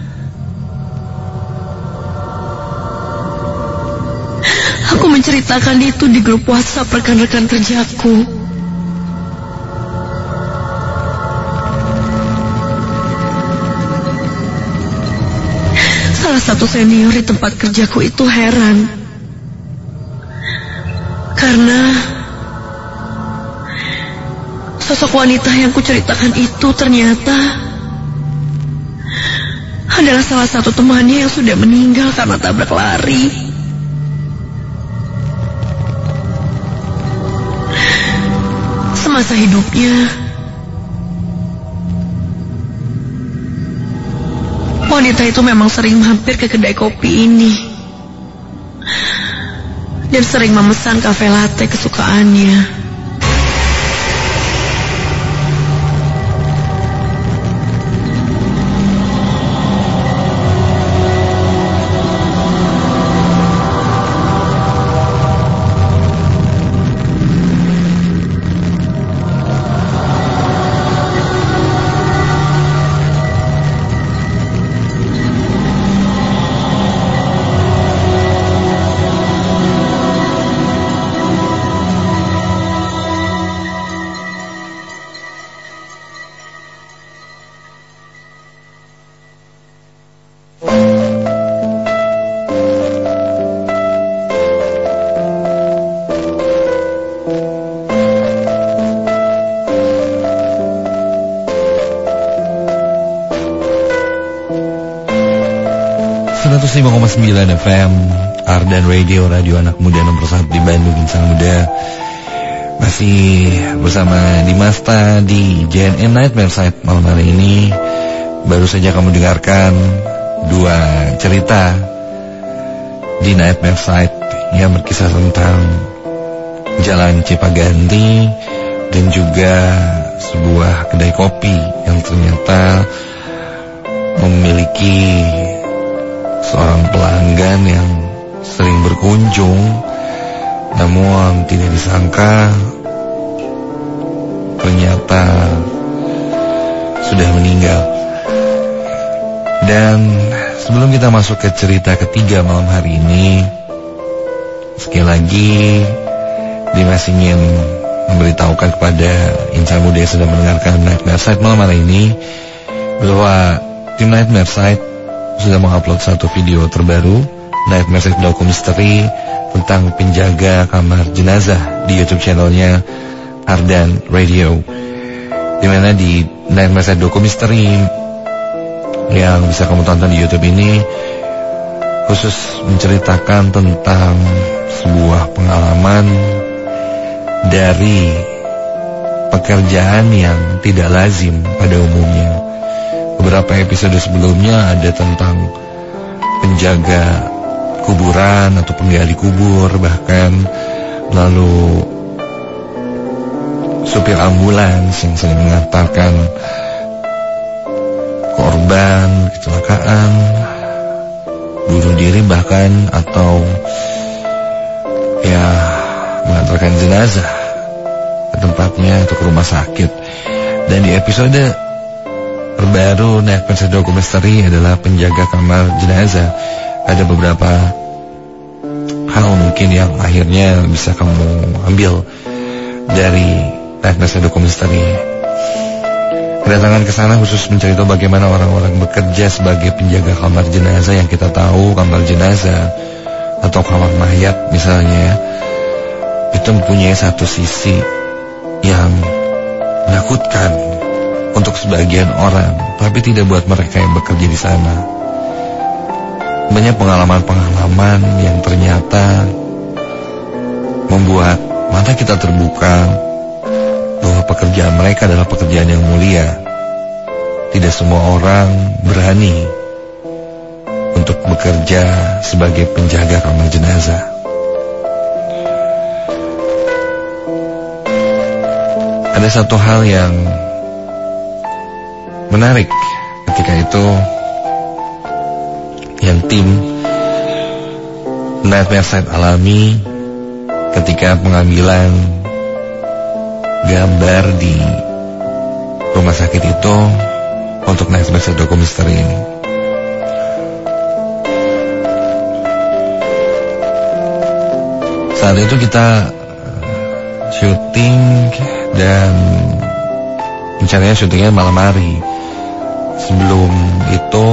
aku menceritakan itu di grup WhatsApp rekan-rekan kerjaku. Salah satu senior di tempat kerjaku itu heran karena sosok wanita yang kuceritakan itu ternyata adalah salah satu temannya yang sudah meninggal karena tabrak lari. Semasa hidupnya, wanita itu memang sering mampir ke kedai kopi ini dan sering memesan kafe latte kesukaannya. seratus lima koma sembilan F M Ardan Radio, radio anak muda nomor satu di Bandung, insan muda. Masih bersama Dimasta di J N M Nightmare Site malam hari ini. Baru saja kamu dengarkan dua cerita di Nightmare Site yang berkisah tentang Jalan Cipaganti dan juga sebuah kedai kopi yang ternyata memiliki seorang pelanggan yang sering berkunjung, namun tidak disangka ternyata sudah meninggal. Dan sebelum kita masuk ke cerita ketiga malam hari ini, sekali lagi Dimas ingin memberitahukan kepada insan muda yang sedang mendengarkan Nightmare Side malam hari ini bahwa tim Nightmare Side sudah mengupload satu video terbaru, Nightmare Side Doku Misteri, tentang penjaga kamar jenazah di YouTube channelnya Ardan Radio. Dimana di Nightmare Side Doku Misteri yang bisa kamu tonton di YouTube ini khusus menceritakan tentang sebuah pengalaman dari pekerjaan yang tidak lazim pada umumnya. Beberapa episode sebelumnya ada tentang penjaga kuburan atau penggali kubur, bahkan lalu supir ambulans yang sering mengantarkan korban kecelakaan, bunuh diri bahkan, atau ya mengantarkan jenazah ke tempatnya atau ke rumah sakit. Dan di episode terbaru Nightmare Side Doku Misteri adalah penjaga kamar jenazah. Ada beberapa hal mungkin yang akhirnya bisa kamu ambil dari Nightmare Side Doku Misteri. Kedatangan ke sana khusus menceritakan bagaimana orang-orang bekerja sebagai penjaga kamar jenazah. Yang kita tahu kamar jenazah atau kamar mayat misalnya, itu mempunyai satu sisi yang menakutkan untuk sebagian orang, tapi tidak buat mereka yang bekerja di sana. Banyak pengalaman-pengalaman yang ternyata membuat mata kita terbuka bahwa pekerjaan mereka adalah pekerjaan yang mulia. Tidak semua orang berani untuk bekerja sebagai penjaga kamar jenazah. Ada satu hal yang menarik ketika itu yang tim Nightmare Side alami ketika pengambilan gambar di rumah sakit itu untuk Nightmare Side Doku Misteri ini. Saat itu kita syuting dan rencananya syutingnya malam hari. Sebelum itu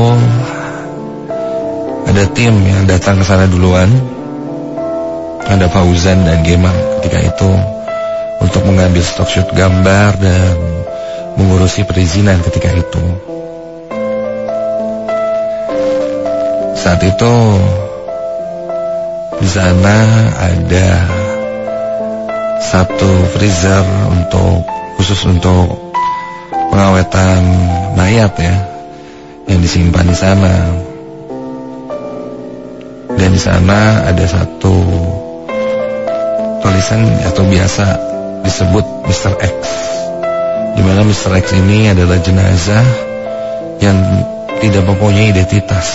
ada tim yang datang ke sana duluan. Ada Fauzan dan Gema ketika itu untuk mengambil stok shoot gambar dan mengurusi perizinan ketika itu. Saat itu di sana ada satu freezer untuk khusus untuk pengawetan mayat ya, yang disimpan di sana. Dan di sana ada satu tulisan atau biasa disebut mister X, di mana mister X ini adalah jenazah yang tidak mempunyai identitas.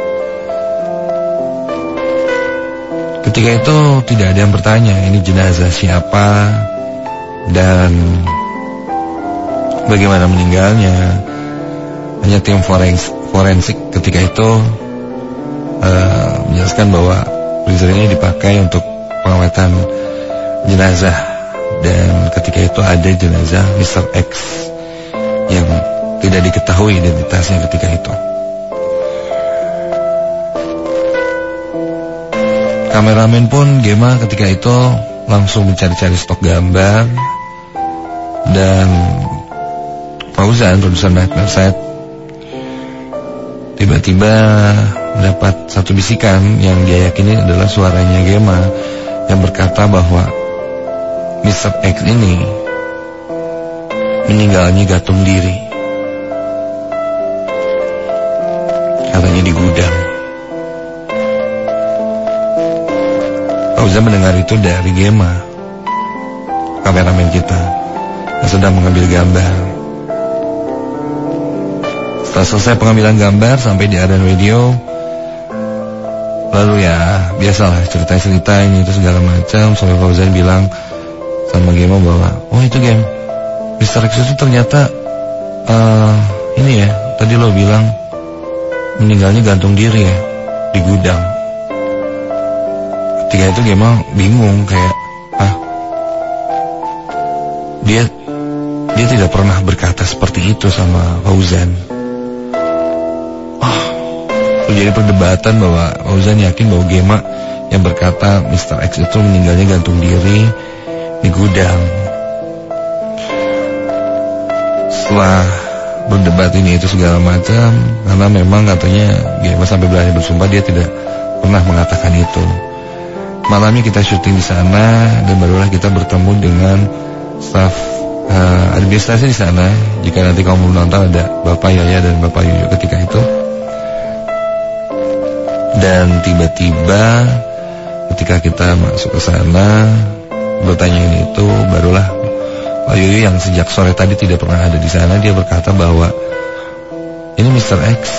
Ketika itu tidak ada yang bertanya ini jenazah siapa dan bagaimana meninggalnya. Hanya tim forensik, forensik ketika itu uh, menjelaskan bahwa freezer ini dipakai untuk pengawatan jenazah. Dan ketika itu ada jenazah mister X yang tidak diketahui identitasnya ketika itu. Kameramen pun Gema ketika itu langsung mencari-cari stok gambar. Dan Fauzan, produser Nightmare Side, tiba-tiba mendapat satu bisikan yang dia yakini adalah suaranya Gema yang berkata bahwa mister X ini meninggalnya gantung diri, katanya di gudang. Fauzan mendengar itu dari Gema, kameramen kita yang sedang mengambil gambar. Setelah selesai pengambilan gambar sampai di Ardan Radio, lalu ya biasalah cerita-cerita ini itu segala macam. Sampai Fauzan bilang sama Gema bahwa oh itu game mister X itu ternyata uh, ini ya, tadi lo bilang meninggalnya gantung diri ya di gudang. Ketika itu Gema bingung kayak, ah, dia dia tidak pernah berkata seperti itu sama Fauzan. Ah, terjadi perdebatan bahwa Fauzan yakin bahwa Gema yang berkata mister X itu meninggalnya gantung diri di gudang. Setelah berdebat ini itu segala macam, karena memang katanya Gema sampai berani bersumpah dia tidak pernah mengatakan itu. Malamnya kita syuting di sana dan barulah kita bertemu dengan staf uh, administrasi di sana. Jika nanti kamu menonton ada Bapak Yaya dan Bapak Yuyu ketika itu. Dan tiba-tiba ketika kita masuk ke sana bertanya ini itu, barulah Pak Yuyu yang sejak sore tadi tidak pernah ada di sana, dia berkata bahwa ini mister X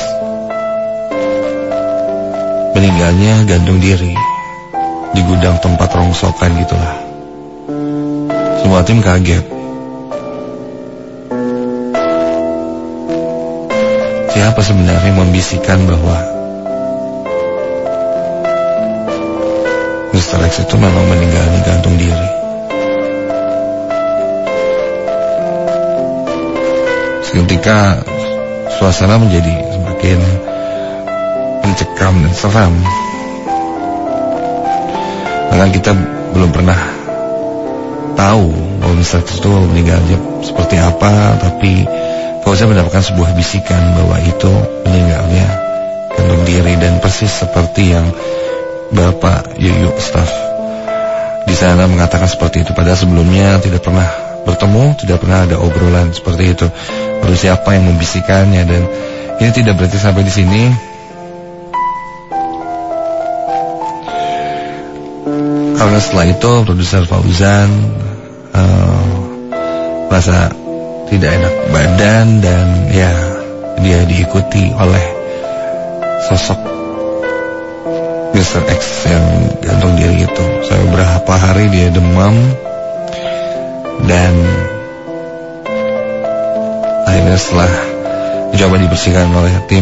meninggalnya gantung diri di gudang tempat rongsokan gitulah. Semua tim kaget. Siapa sebenarnya membisikkan bahwa mister X itu memang meninggal di gantung diri? Seketika suasana menjadi semakin mencekam dan seram. Bahkan kita belum pernah tahu bahwa mister X itu meninggalnya seperti apa, tapi Fauzan mendapatkan sebuah bisikan bahwa itu meninggalnya gantung diri, dan persis seperti yang Bapak Yuyu staf di sana mengatakan seperti itu. Padahal sebelumnya tidak pernah bertemu, tidak pernah ada obrolan seperti itu. Baru siapa yang membisikannya, dan ini tidak berarti sampai di sini. Karena setelah itu produser Fauzan uh, merasa tidak enak badan, dan ya dia diikuti oleh sosok mister X yang gantung diri itu. Saya beberapa hari dia demam, dan akhirnya setelah dicoba dibersihkan oleh tim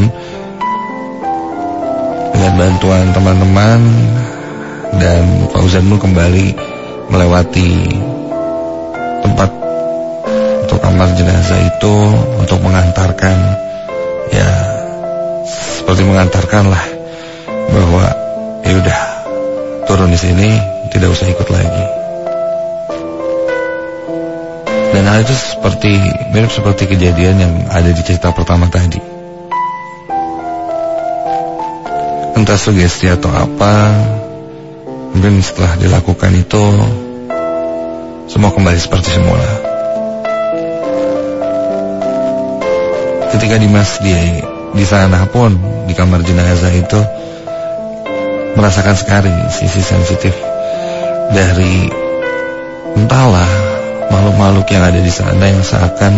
dengan bantuan teman-teman, dan Fauzan pun kembali melewati tempat untuk kamar jenazah itu untuk mengantarkan, ya seperti mengantarkan lah bahwa ya udah turun di sini, tidak usah ikut lagi. Dan hal itu seperti mirip seperti kejadian yang ada di cerita pertama tadi. Entah sugesti atau apa, mungkin setelah dilakukan itu semua kembali seperti semula. Ketika Dimas di di sana pun di kamar jenazah itu merasakan sekali sisi sensitif dari entahlah makhluk-makhluk yang ada di sana yang seakan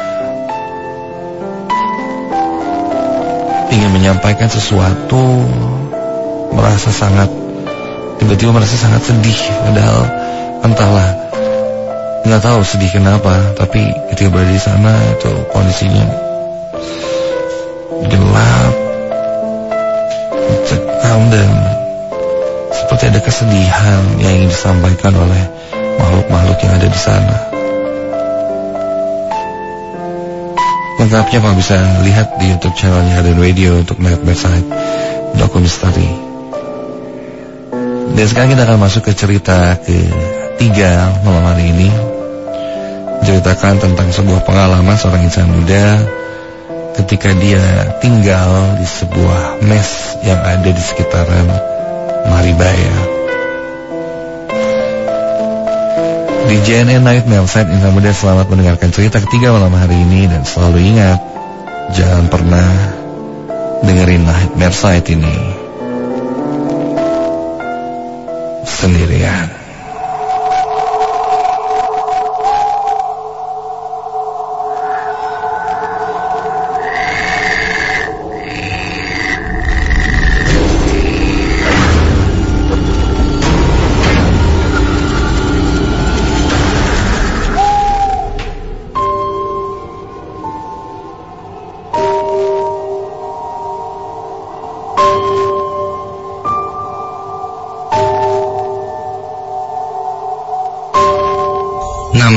ingin menyampaikan sesuatu, merasa sangat tiba-tiba merasa sangat sedih, padahal entahlah, nggak tahu sedih kenapa, tapi ketika berada di sana itu kondisinya gelap, mencekam, dan seperti ada kesedihan yang ingin disampaikan oleh makhluk-makhluk yang ada di sana. Lengkapnya Pak bisa lihat di YouTube channelnya Arden Radio untuk Nightmare Side Dokumisteri. Dan sekarang kita akan masuk ke cerita ketiga malam hari ini. Menceritakan tentang sebuah pengalaman seorang insan muda ketika dia tinggal di sebuah mes yang ada di sekitaran Maribaya. Di J N N Nightmare Side, insan muda selamat mendengarkan cerita ketiga malam hari ini. Dan selalu ingat, jangan pernah dengerin Nightmare Side ini sendirian.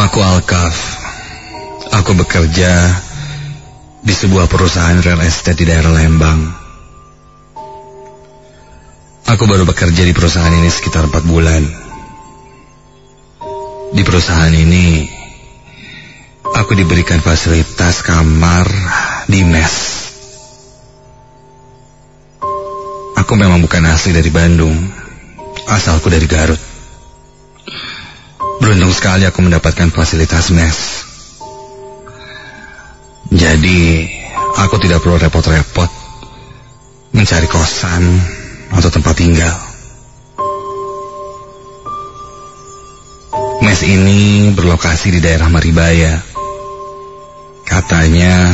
Aku Alkaf. Aku bekerja di sebuah perusahaan real estate di daerah Lembang. Aku baru bekerja di perusahaan ini sekitar empat bulan. Di perusahaan ini, aku diberikan fasilitas kamar di mes. Aku memang bukan asli dari Bandung, asalku dari Garut. Beruntung sekali aku mendapatkan fasilitas mes. Jadi, aku tidak perlu repot-repot mencari kosan atau tempat tinggal. Mes ini berlokasi di daerah Maribaya. Katanya,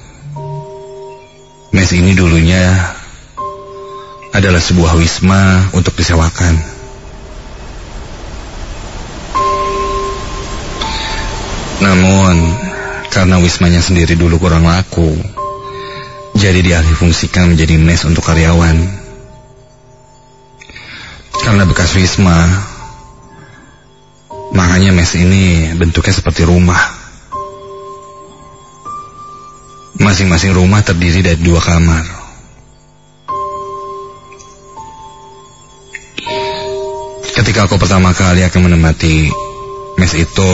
mes ini dulunya adalah sebuah wisma untuk disewakan. Namun, karena wismanya sendiri dulu kurang laku, jadi dialihfungsikan menjadi mes untuk karyawan. Karena bekas wisma, makanya mes ini bentuknya seperti rumah. Masing-masing rumah terdiri dari dua kamar. Ketika aku pertama kali akan menempati mes itu,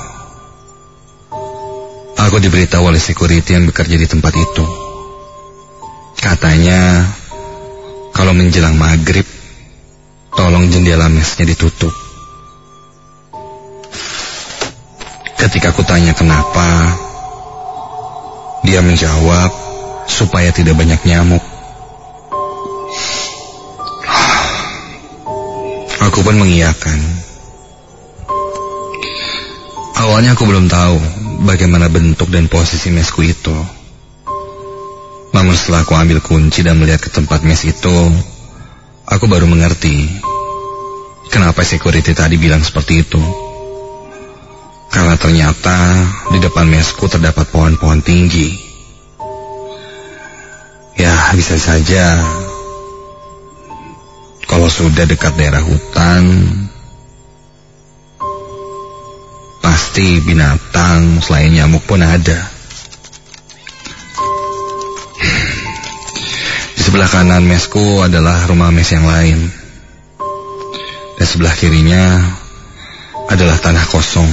aku diberitahu oleh security yang bekerja di tempat itu. Katanya, kalau menjelang maghrib, tolong jendela mesnya ditutup. Ketika aku tanya kenapa, dia menjawab supaya tidak banyak nyamuk. Aku pun mengiyakan. Awalnya aku belum tahu bagaimana bentuk dan posisi mesku itu. Namun setelah aku ambil kunci dan melihat ke tempat mes itu, aku baru mengerti kenapa security tadi bilang seperti itu. Karena ternyata di depan mesku terdapat pohon-pohon tinggi. Ya, bisa saja kalau sudah dekat daerah hutan, pasti binatang selain nyamuk pun ada. Di sebelah kanan mesku adalah rumah mes yang lain. Dan sebelah kirinya adalah tanah kosong.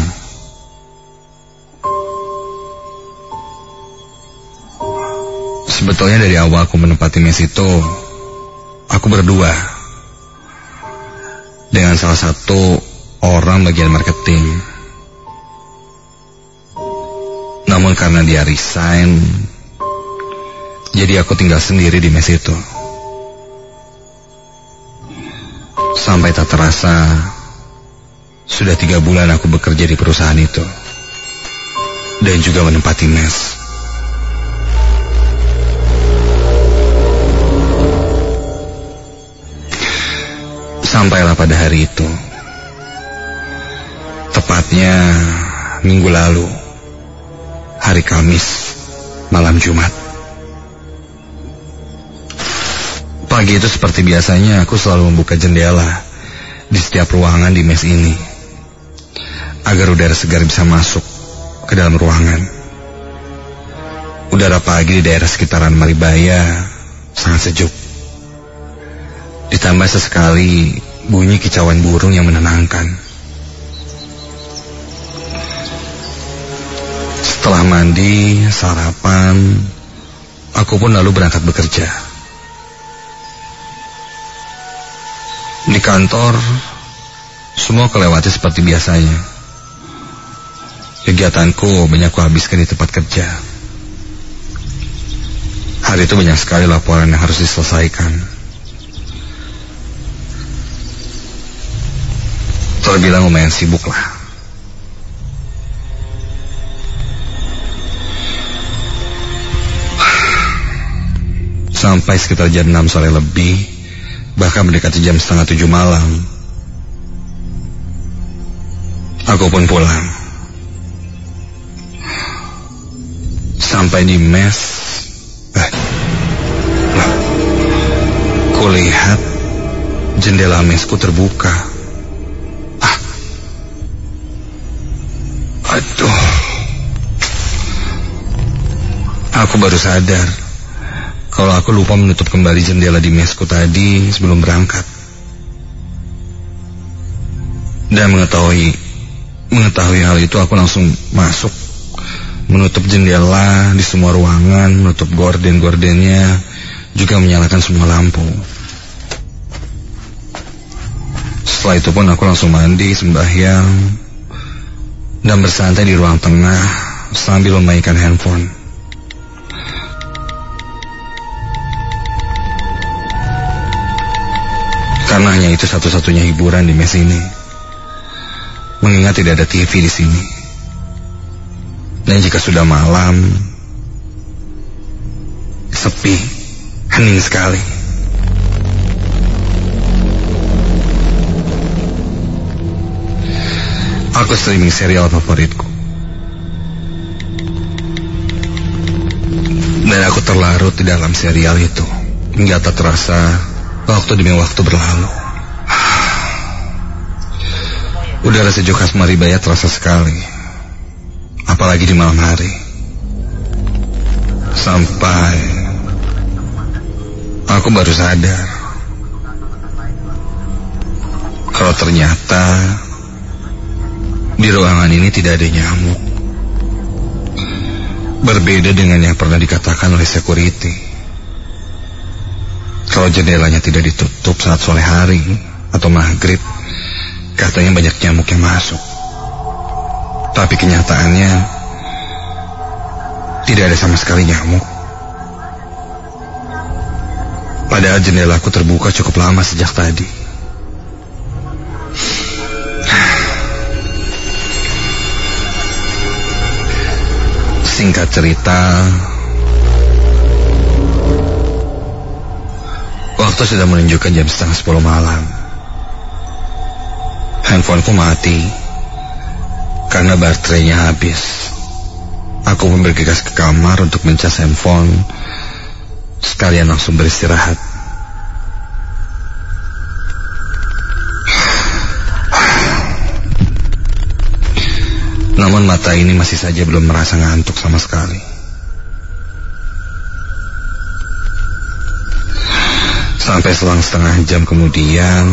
Sebetulnya dari awal aku menempati mes itu, aku berdua dengan salah satu orang bagian marketing. Namun karena dia resign, jadi aku tinggal sendiri di mes itu. Sampai tak terasa, sudah tiga bulan aku bekerja di perusahaan itu, dan juga menempati mes. Sampailah pada hari itu, tepatnya minggu lalu, hari Kamis, malam Jumat. Pagi itu seperti biasanya aku selalu membuka jendela di setiap ruangan di mes ini, agar udara segar bisa masuk ke dalam ruangan. Udara pagi di daerah sekitaran Maribaya sangat sejuk. Ditambah sesekali bunyi kicauan burung yang menenangkan. Setelah mandi, sarapan, aku pun lalu berangkat bekerja. Di kantor, semua kelewati seperti biasanya. Kegiatanku banyak kuhabiskan di tempat kerja. Hari itu banyak sekali laporan yang harus diselesaikan. Terbilang lumayan sibuk lah. Sampai sekitar jam enam sore lebih, bahkan mendekati jam setengah tujuh malam, aku pun pulang. Sampai di mes, eh, lah, kulihat jendela mesku terbuka. Aku baru sadar kalau aku lupa menutup kembali jendela di mesku tadi sebelum berangkat. Dan mengetahui mengetahui hal itu, aku langsung masuk, menutup jendela di semua ruangan, menutup gorden-gordennya, juga menyalakan semua lampu. Setelah itu pun aku langsung mandi, sembahyang, dan bersantai di ruang tengah sambil memainkan handphone. Karena hanya itu satu-satunya hiburan di mes ini. Mengingat tidak ada T V di sini. Dan jika sudah malam, sepi, hening sekali. Aku streaming serial favoritku. Dan aku terlarut di dalam serial itu hingga tak terasa waktu demi waktu berlalu. Udara sejuk khas Maribaya terasa sekali, apalagi di malam hari. Sampai aku baru sadar kalau ternyata di ruangan ini tidak ada nyamuk. Berbeda dengan yang pernah dikatakan oleh security, kalau jendelanya tidak ditutup saat sore hari atau maghrib, katanya banyak nyamuk yang masuk. Tapi kenyataannya tidak ada sama sekali nyamuk. Padahal jendelaku terbuka cukup lama sejak tadi. Singkat cerita, waktu sudah menunjukkan jam setengah sepuluh malam. Handphoneku mati karena baterainya habis. Aku pun bergegas ke kamar untuk mencas handphone, sekalian langsung beristirahat. Namun mata ini masih saja belum merasa ngantuk sama sekali. Sampai selang setengah jam kemudian,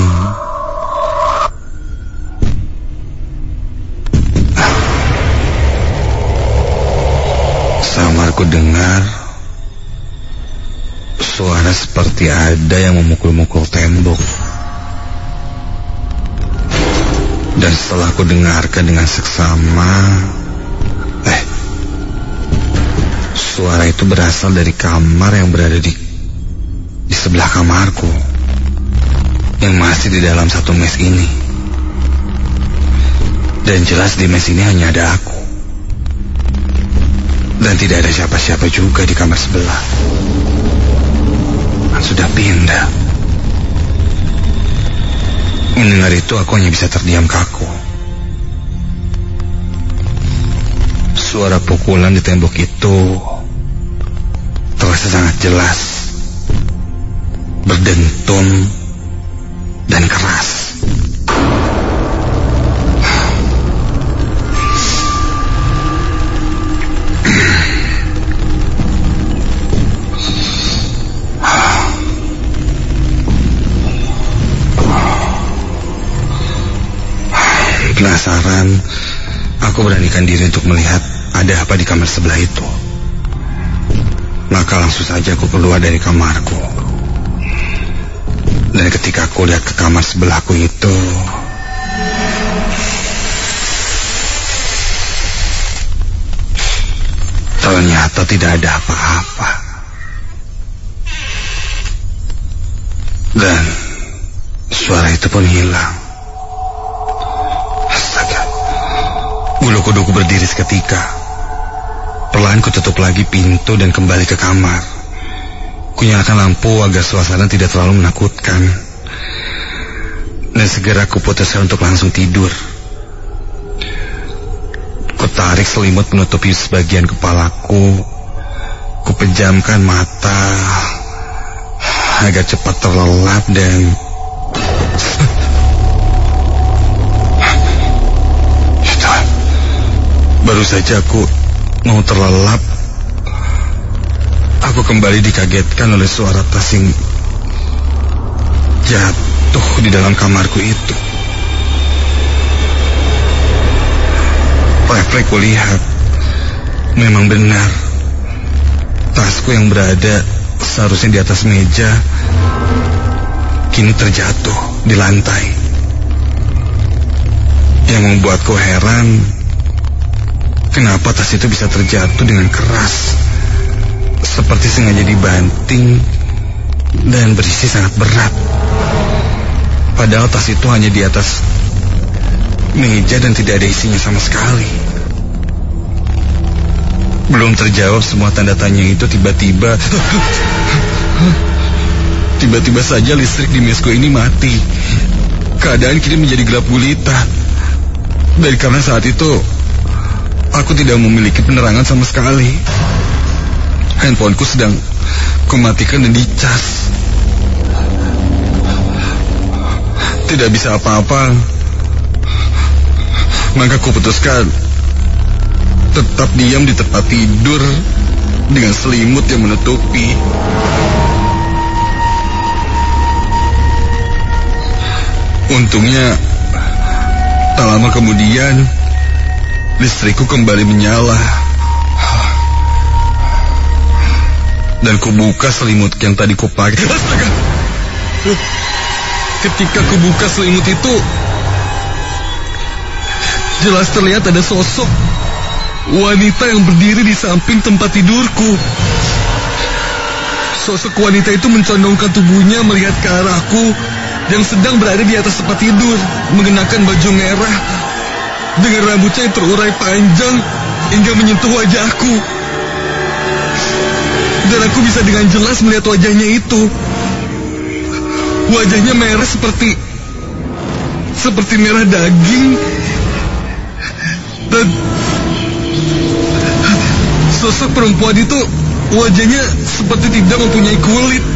samarku dengar suara seperti ada yang memukul-mukul tembok. Dan setelah aku dengarkan dengan seksama, eh, suara itu berasal dari kamar yang berada di di sebelah kamarku, yang masih di dalam satu mes ini. Dan jelas di mes ini hanya ada aku, dan tidak ada siapa-siapa juga di kamar sebelah. Sudah pindah. Mendengar itu, aku hanya bisa terdiam kaku. Suara pukulan di tembok itu terasa sangat jelas, berdentun dan keras. Penasaran, aku beranikan diri untuk melihat ada apa di kamar sebelah itu. Maka langsung saja aku keluar dari kamarku. Dan ketika aku lihat ke kamar sebelahku itu, ternyata tidak ada apa-apa. Dan suara itu pun hilang. Bulu kuduku berdiri seketika. Perlahan ku tutup lagi pintu dan kembali ke kamar. Kunyalakan lampu agar suasana tidak terlalu menakutkan. Dan segera ku putuskan untuk langsung tidur. Ku tarik selimut menutupi sebagian kepalaku. Ku pejamkan mata agar cepat terlelap dan baru saja aku mau terlelap, aku kembali dikagetkan oleh suara tas yang jatuh di dalam kamarku itu. Refleks kulihat, memang benar. Tasku yang berada seharusnya di atas meja, kini terjatuh di lantai. Yang membuatku heran, kenapa tas itu bisa terjatuh dengan keras, seperti sengaja dibanting dan berisi sangat berat. Padahal tas itu hanya di atas meja dan tidak ada isinya sama sekali. Belum terjawab semua tanda tanya itu, tiba-tiba Tiba-tiba saja listrik di mesku ini mati. Keadaan kini menjadi gelap gulita. Dan karena saat itu aku tidak memiliki penerangan sama sekali. Handphoneku sedang kumatikan dan dicas. Tidak bisa apa-apa. Maka aku putuskan tetap diam di tempat tidur dengan selimut yang menutupi. Untungnya tak lama kemudian listrikku kembali menyala. Dan kubuka selimut yang tadi kupakai. Astaga! Ketika kubuka selimut itu, jelas terlihat ada sosok wanita yang berdiri di samping tempat tidurku. Sosok wanita itu mencondongkan tubuhnya melihat ke arahku yang sedang berada di atas tempat tidur, mengenakan baju merah dengan rambutnya yang terurai panjang hingga menyentuh wajahku. Dan aku bisa dengan jelas melihat wajahnya itu. Wajahnya merah seperti seperti merah daging. Dan sosok perempuan itu wajahnya seperti tidak mempunyai kulit.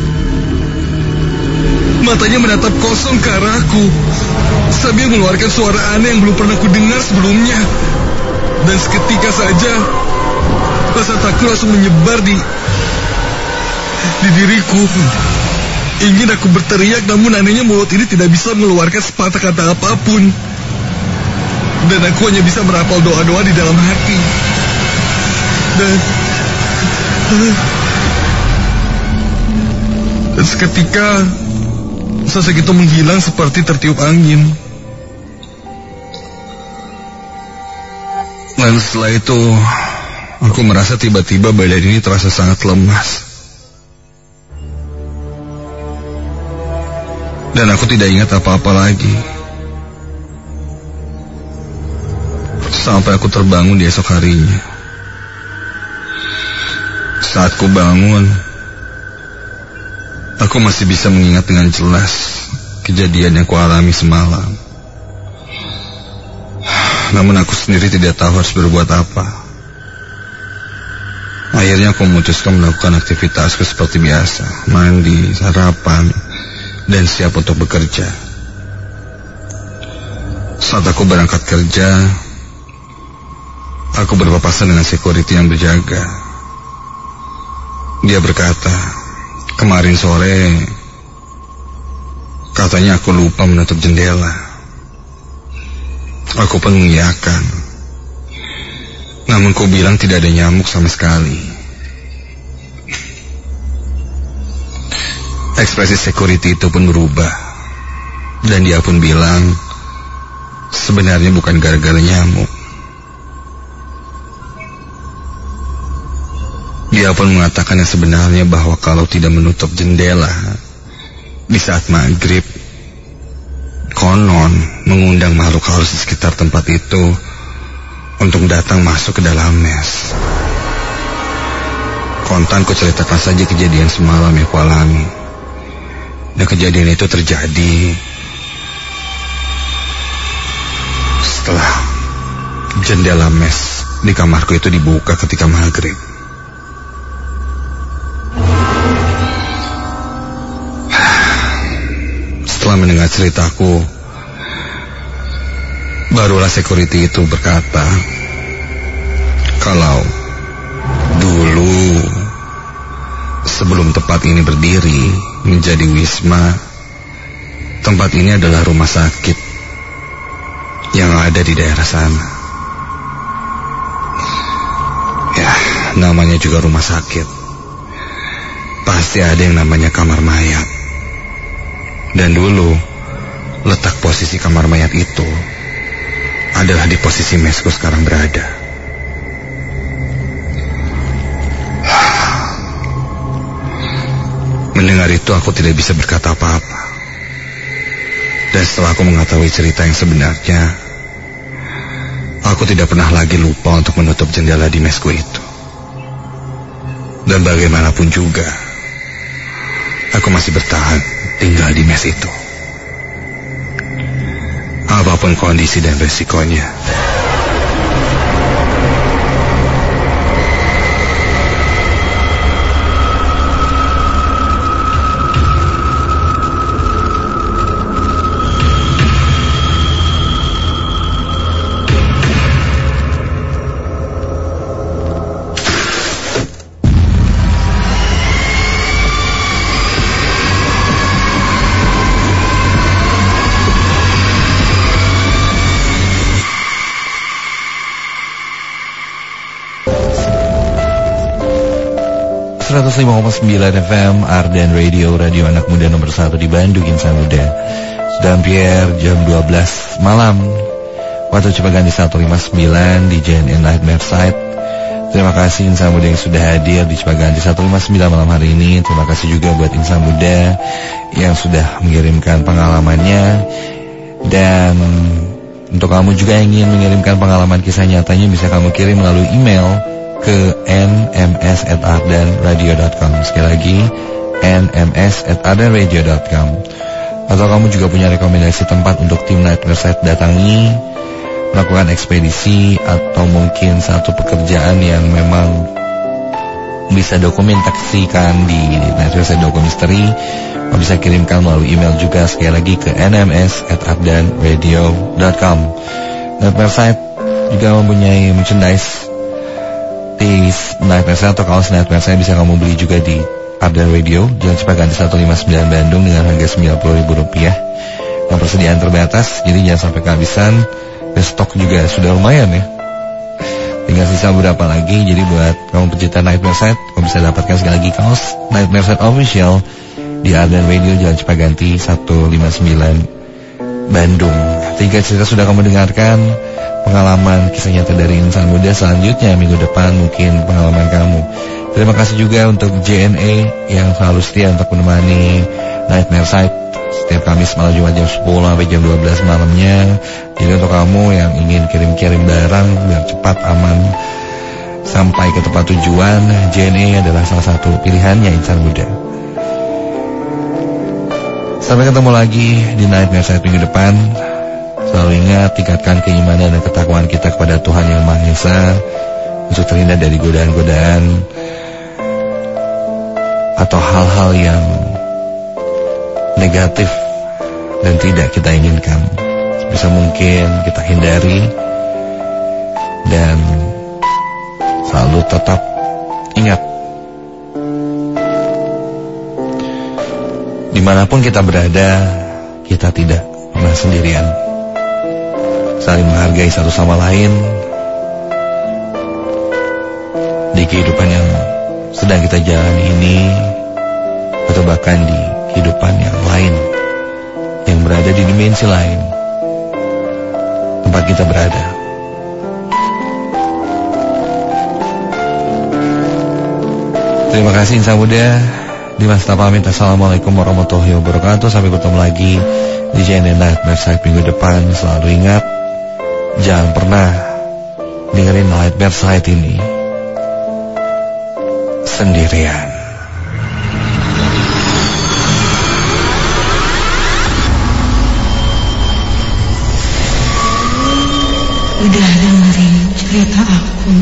Matanya menatap kosong ke arahku sambil mengeluarkan suara aneh yang belum pernah kudengar sebelumnya. Dan seketika saja rasa takut langsung menyebar di di diriku. Ingin aku berteriak, namun anehnya mulut ini tidak bisa mengeluarkan sepatah kata apapun. Dan aku hanya bisa merapal doa-doa di dalam hati. Dan Dan seketika sosok itu menghilang seperti tertiup angin. Dan setelah itu aku merasa tiba-tiba badan ini terasa sangat lemas. Dan aku tidak ingat apa-apa lagi. Sampai aku terbangun di esok harinya. Saat ku bangun, aku masih bisa mengingat dengan jelas kejadian yang ku alami semalam. Namun aku sendiri tidak tahu harus berbuat apa. Akhirnya aku memutuskan melakukan aktivitasku seperti biasa, mandi, sarapan, dan siap untuk bekerja. Saat aku berangkat kerja, aku berpapasan dengan security yang berjaga. Dia berkata, kemarin sore katanya aku lupa menutup jendela. Aku pun mengiyakan. Namun ku bilang tidak ada nyamuk sama sekali. Ekspresi security itu pun berubah. Dan dia pun bilang sebenarnya bukan gara-gara nyamuk. Dia pun mengatakan yang sebenarnya bahwa kalau tidak menutup jendela di saat maghrib, konon mengundang makhluk halus di sekitar tempat itu untuk datang masuk ke dalam mes. Kontan ku ceritakan saja kejadian semalam yang ku alami. Dan kejadian itu terjadi setelah jendela mes di kamarku itu dibuka ketika maghrib. Setelah mendengar ceritaku, barulah security itu berkata kalau dulu Sebelum tempat ini berdiri menjadi wisma, tempat ini adalah rumah sakit yang ada di daerah sana. Ya, namanya juga rumah sakit. Pasti ada yang namanya kamar mayat. Dan dulu, letak posisi kamar mayat itu adalah di posisi mesku sekarang berada. Mendengar itu aku tidak bisa berkata apa-apa. Dan setelah aku mengetahui cerita yang sebenarnya, aku tidak pernah lagi lupa untuk menutup jendela di mesku itu. Dan bagaimanapun juga, aku masih bertahan tinggal di mes itu. Apapun kondisi dan resikonya. seratus lima koma sembilan F M Arden Radio, radio anak muda nomor satu di Bandung, Insan Muda. Sudah hampir jam dua belas malam waktu coba ganti seratus lima puluh sembilan di J N N Nightmare Site. Terima kasih Insan Muda yang sudah hadir di coba ganti seratus lima puluh sembilan malam hari ini. Terima kasih juga buat Insan Muda yang sudah mengirimkan pengalamannya. Dan untuk kamu juga yang ingin mengirimkan pengalaman kisah nyatanya, bisa kamu kirim melalui email ke n m s at ardan radio dot com. Sekali lagi, n m s at ardan radio dot com. Atau kamu juga punya rekomendasi tempat untuk tim Nightmare Site datangi, melakukan ekspedisi, atau mungkin satu pekerjaan yang memang bisa dokumentasikan di Nightmare Site Doku Misteri, kamu bisa kirimkan melalui email juga, sekali lagi, ke n m s at ardan radio dot com. Nightmare Site juga mempunyai merchandise Nightmare Site atau kaos Nightmare Site, bisa kamu beli juga di Ardan Radio Jalan Cipaganti seratus lima puluh sembilan Bandung dengan harga sembilan puluh ribu rupiah. Yang persediaan terbatas, jadi jangan sampai kehabisan. Dan stok juga sudah lumayan ya, tinggal sisa beberapa lagi. Jadi buat kamu pecinta Nightmare Site, kamu bisa dapatkan sekali lagi kaos Nightmare Site Official di Ardan Radio Jalan Cipaganti seratus lima puluh sembilan Bandung. Tiga cerita sudah kamu dengarkan. Pengalaman kisah nyata dari Insan Muda selanjutnya minggu depan mungkin pengalaman kamu. Terima kasih juga untuk J N E yang selalu setia untuk menemani Nightmare Site setiap Kamis malam Jumat jam sepuluh sampai jam dua belas malamnya. Jadi untuk kamu yang ingin kirim-kirim barang biar cepat aman sampai ke tempat tujuan, J N E adalah salah satu pilihannya Insan Muda. Sampai ketemu lagi di Nightmare Site minggu depan. Selalu ingat, tingkatkan keimanan dan ketakwaan kita kepada Tuhan Yang Maha Esa untuk terhindar dari godaan-godaan atau hal-hal yang negatif dan tidak kita inginkan. Sebisa mungkin kita hindari dan selalu tetap ingat, dimanapun kita berada, kita tidak pernah sendirian. Saling menghargai satu sama lain di kehidupan yang sedang kita jalani ini, atau bahkan di kehidupan yang lain yang berada di dimensi lain tempat kita berada. Terima kasih Insan Muda. Dimas pamit. Assalamualaikum warahmatullahi wabarakatuh. Sampai bertemu lagi di J N N Nightmare Site minggu depan. Selalu ingat, jangan pernah dengerin Nightmare Site ini sendirian. Udah dengerin cerita aku.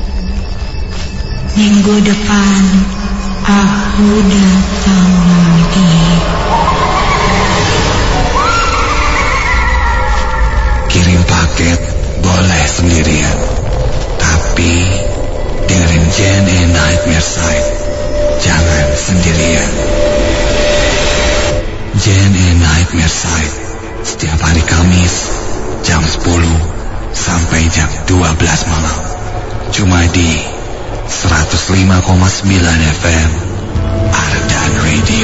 Minggu depan aku datang lagi. Kirim paket boleh sendirian, tapi dengerin J N N Nightmare Site jangan sendirian. J N E Nightmare Side setiap hari Kamis jam sepuluh sampai jam dua belas malam. Cuma di seratus lima koma sembilan F M Ardan Radio.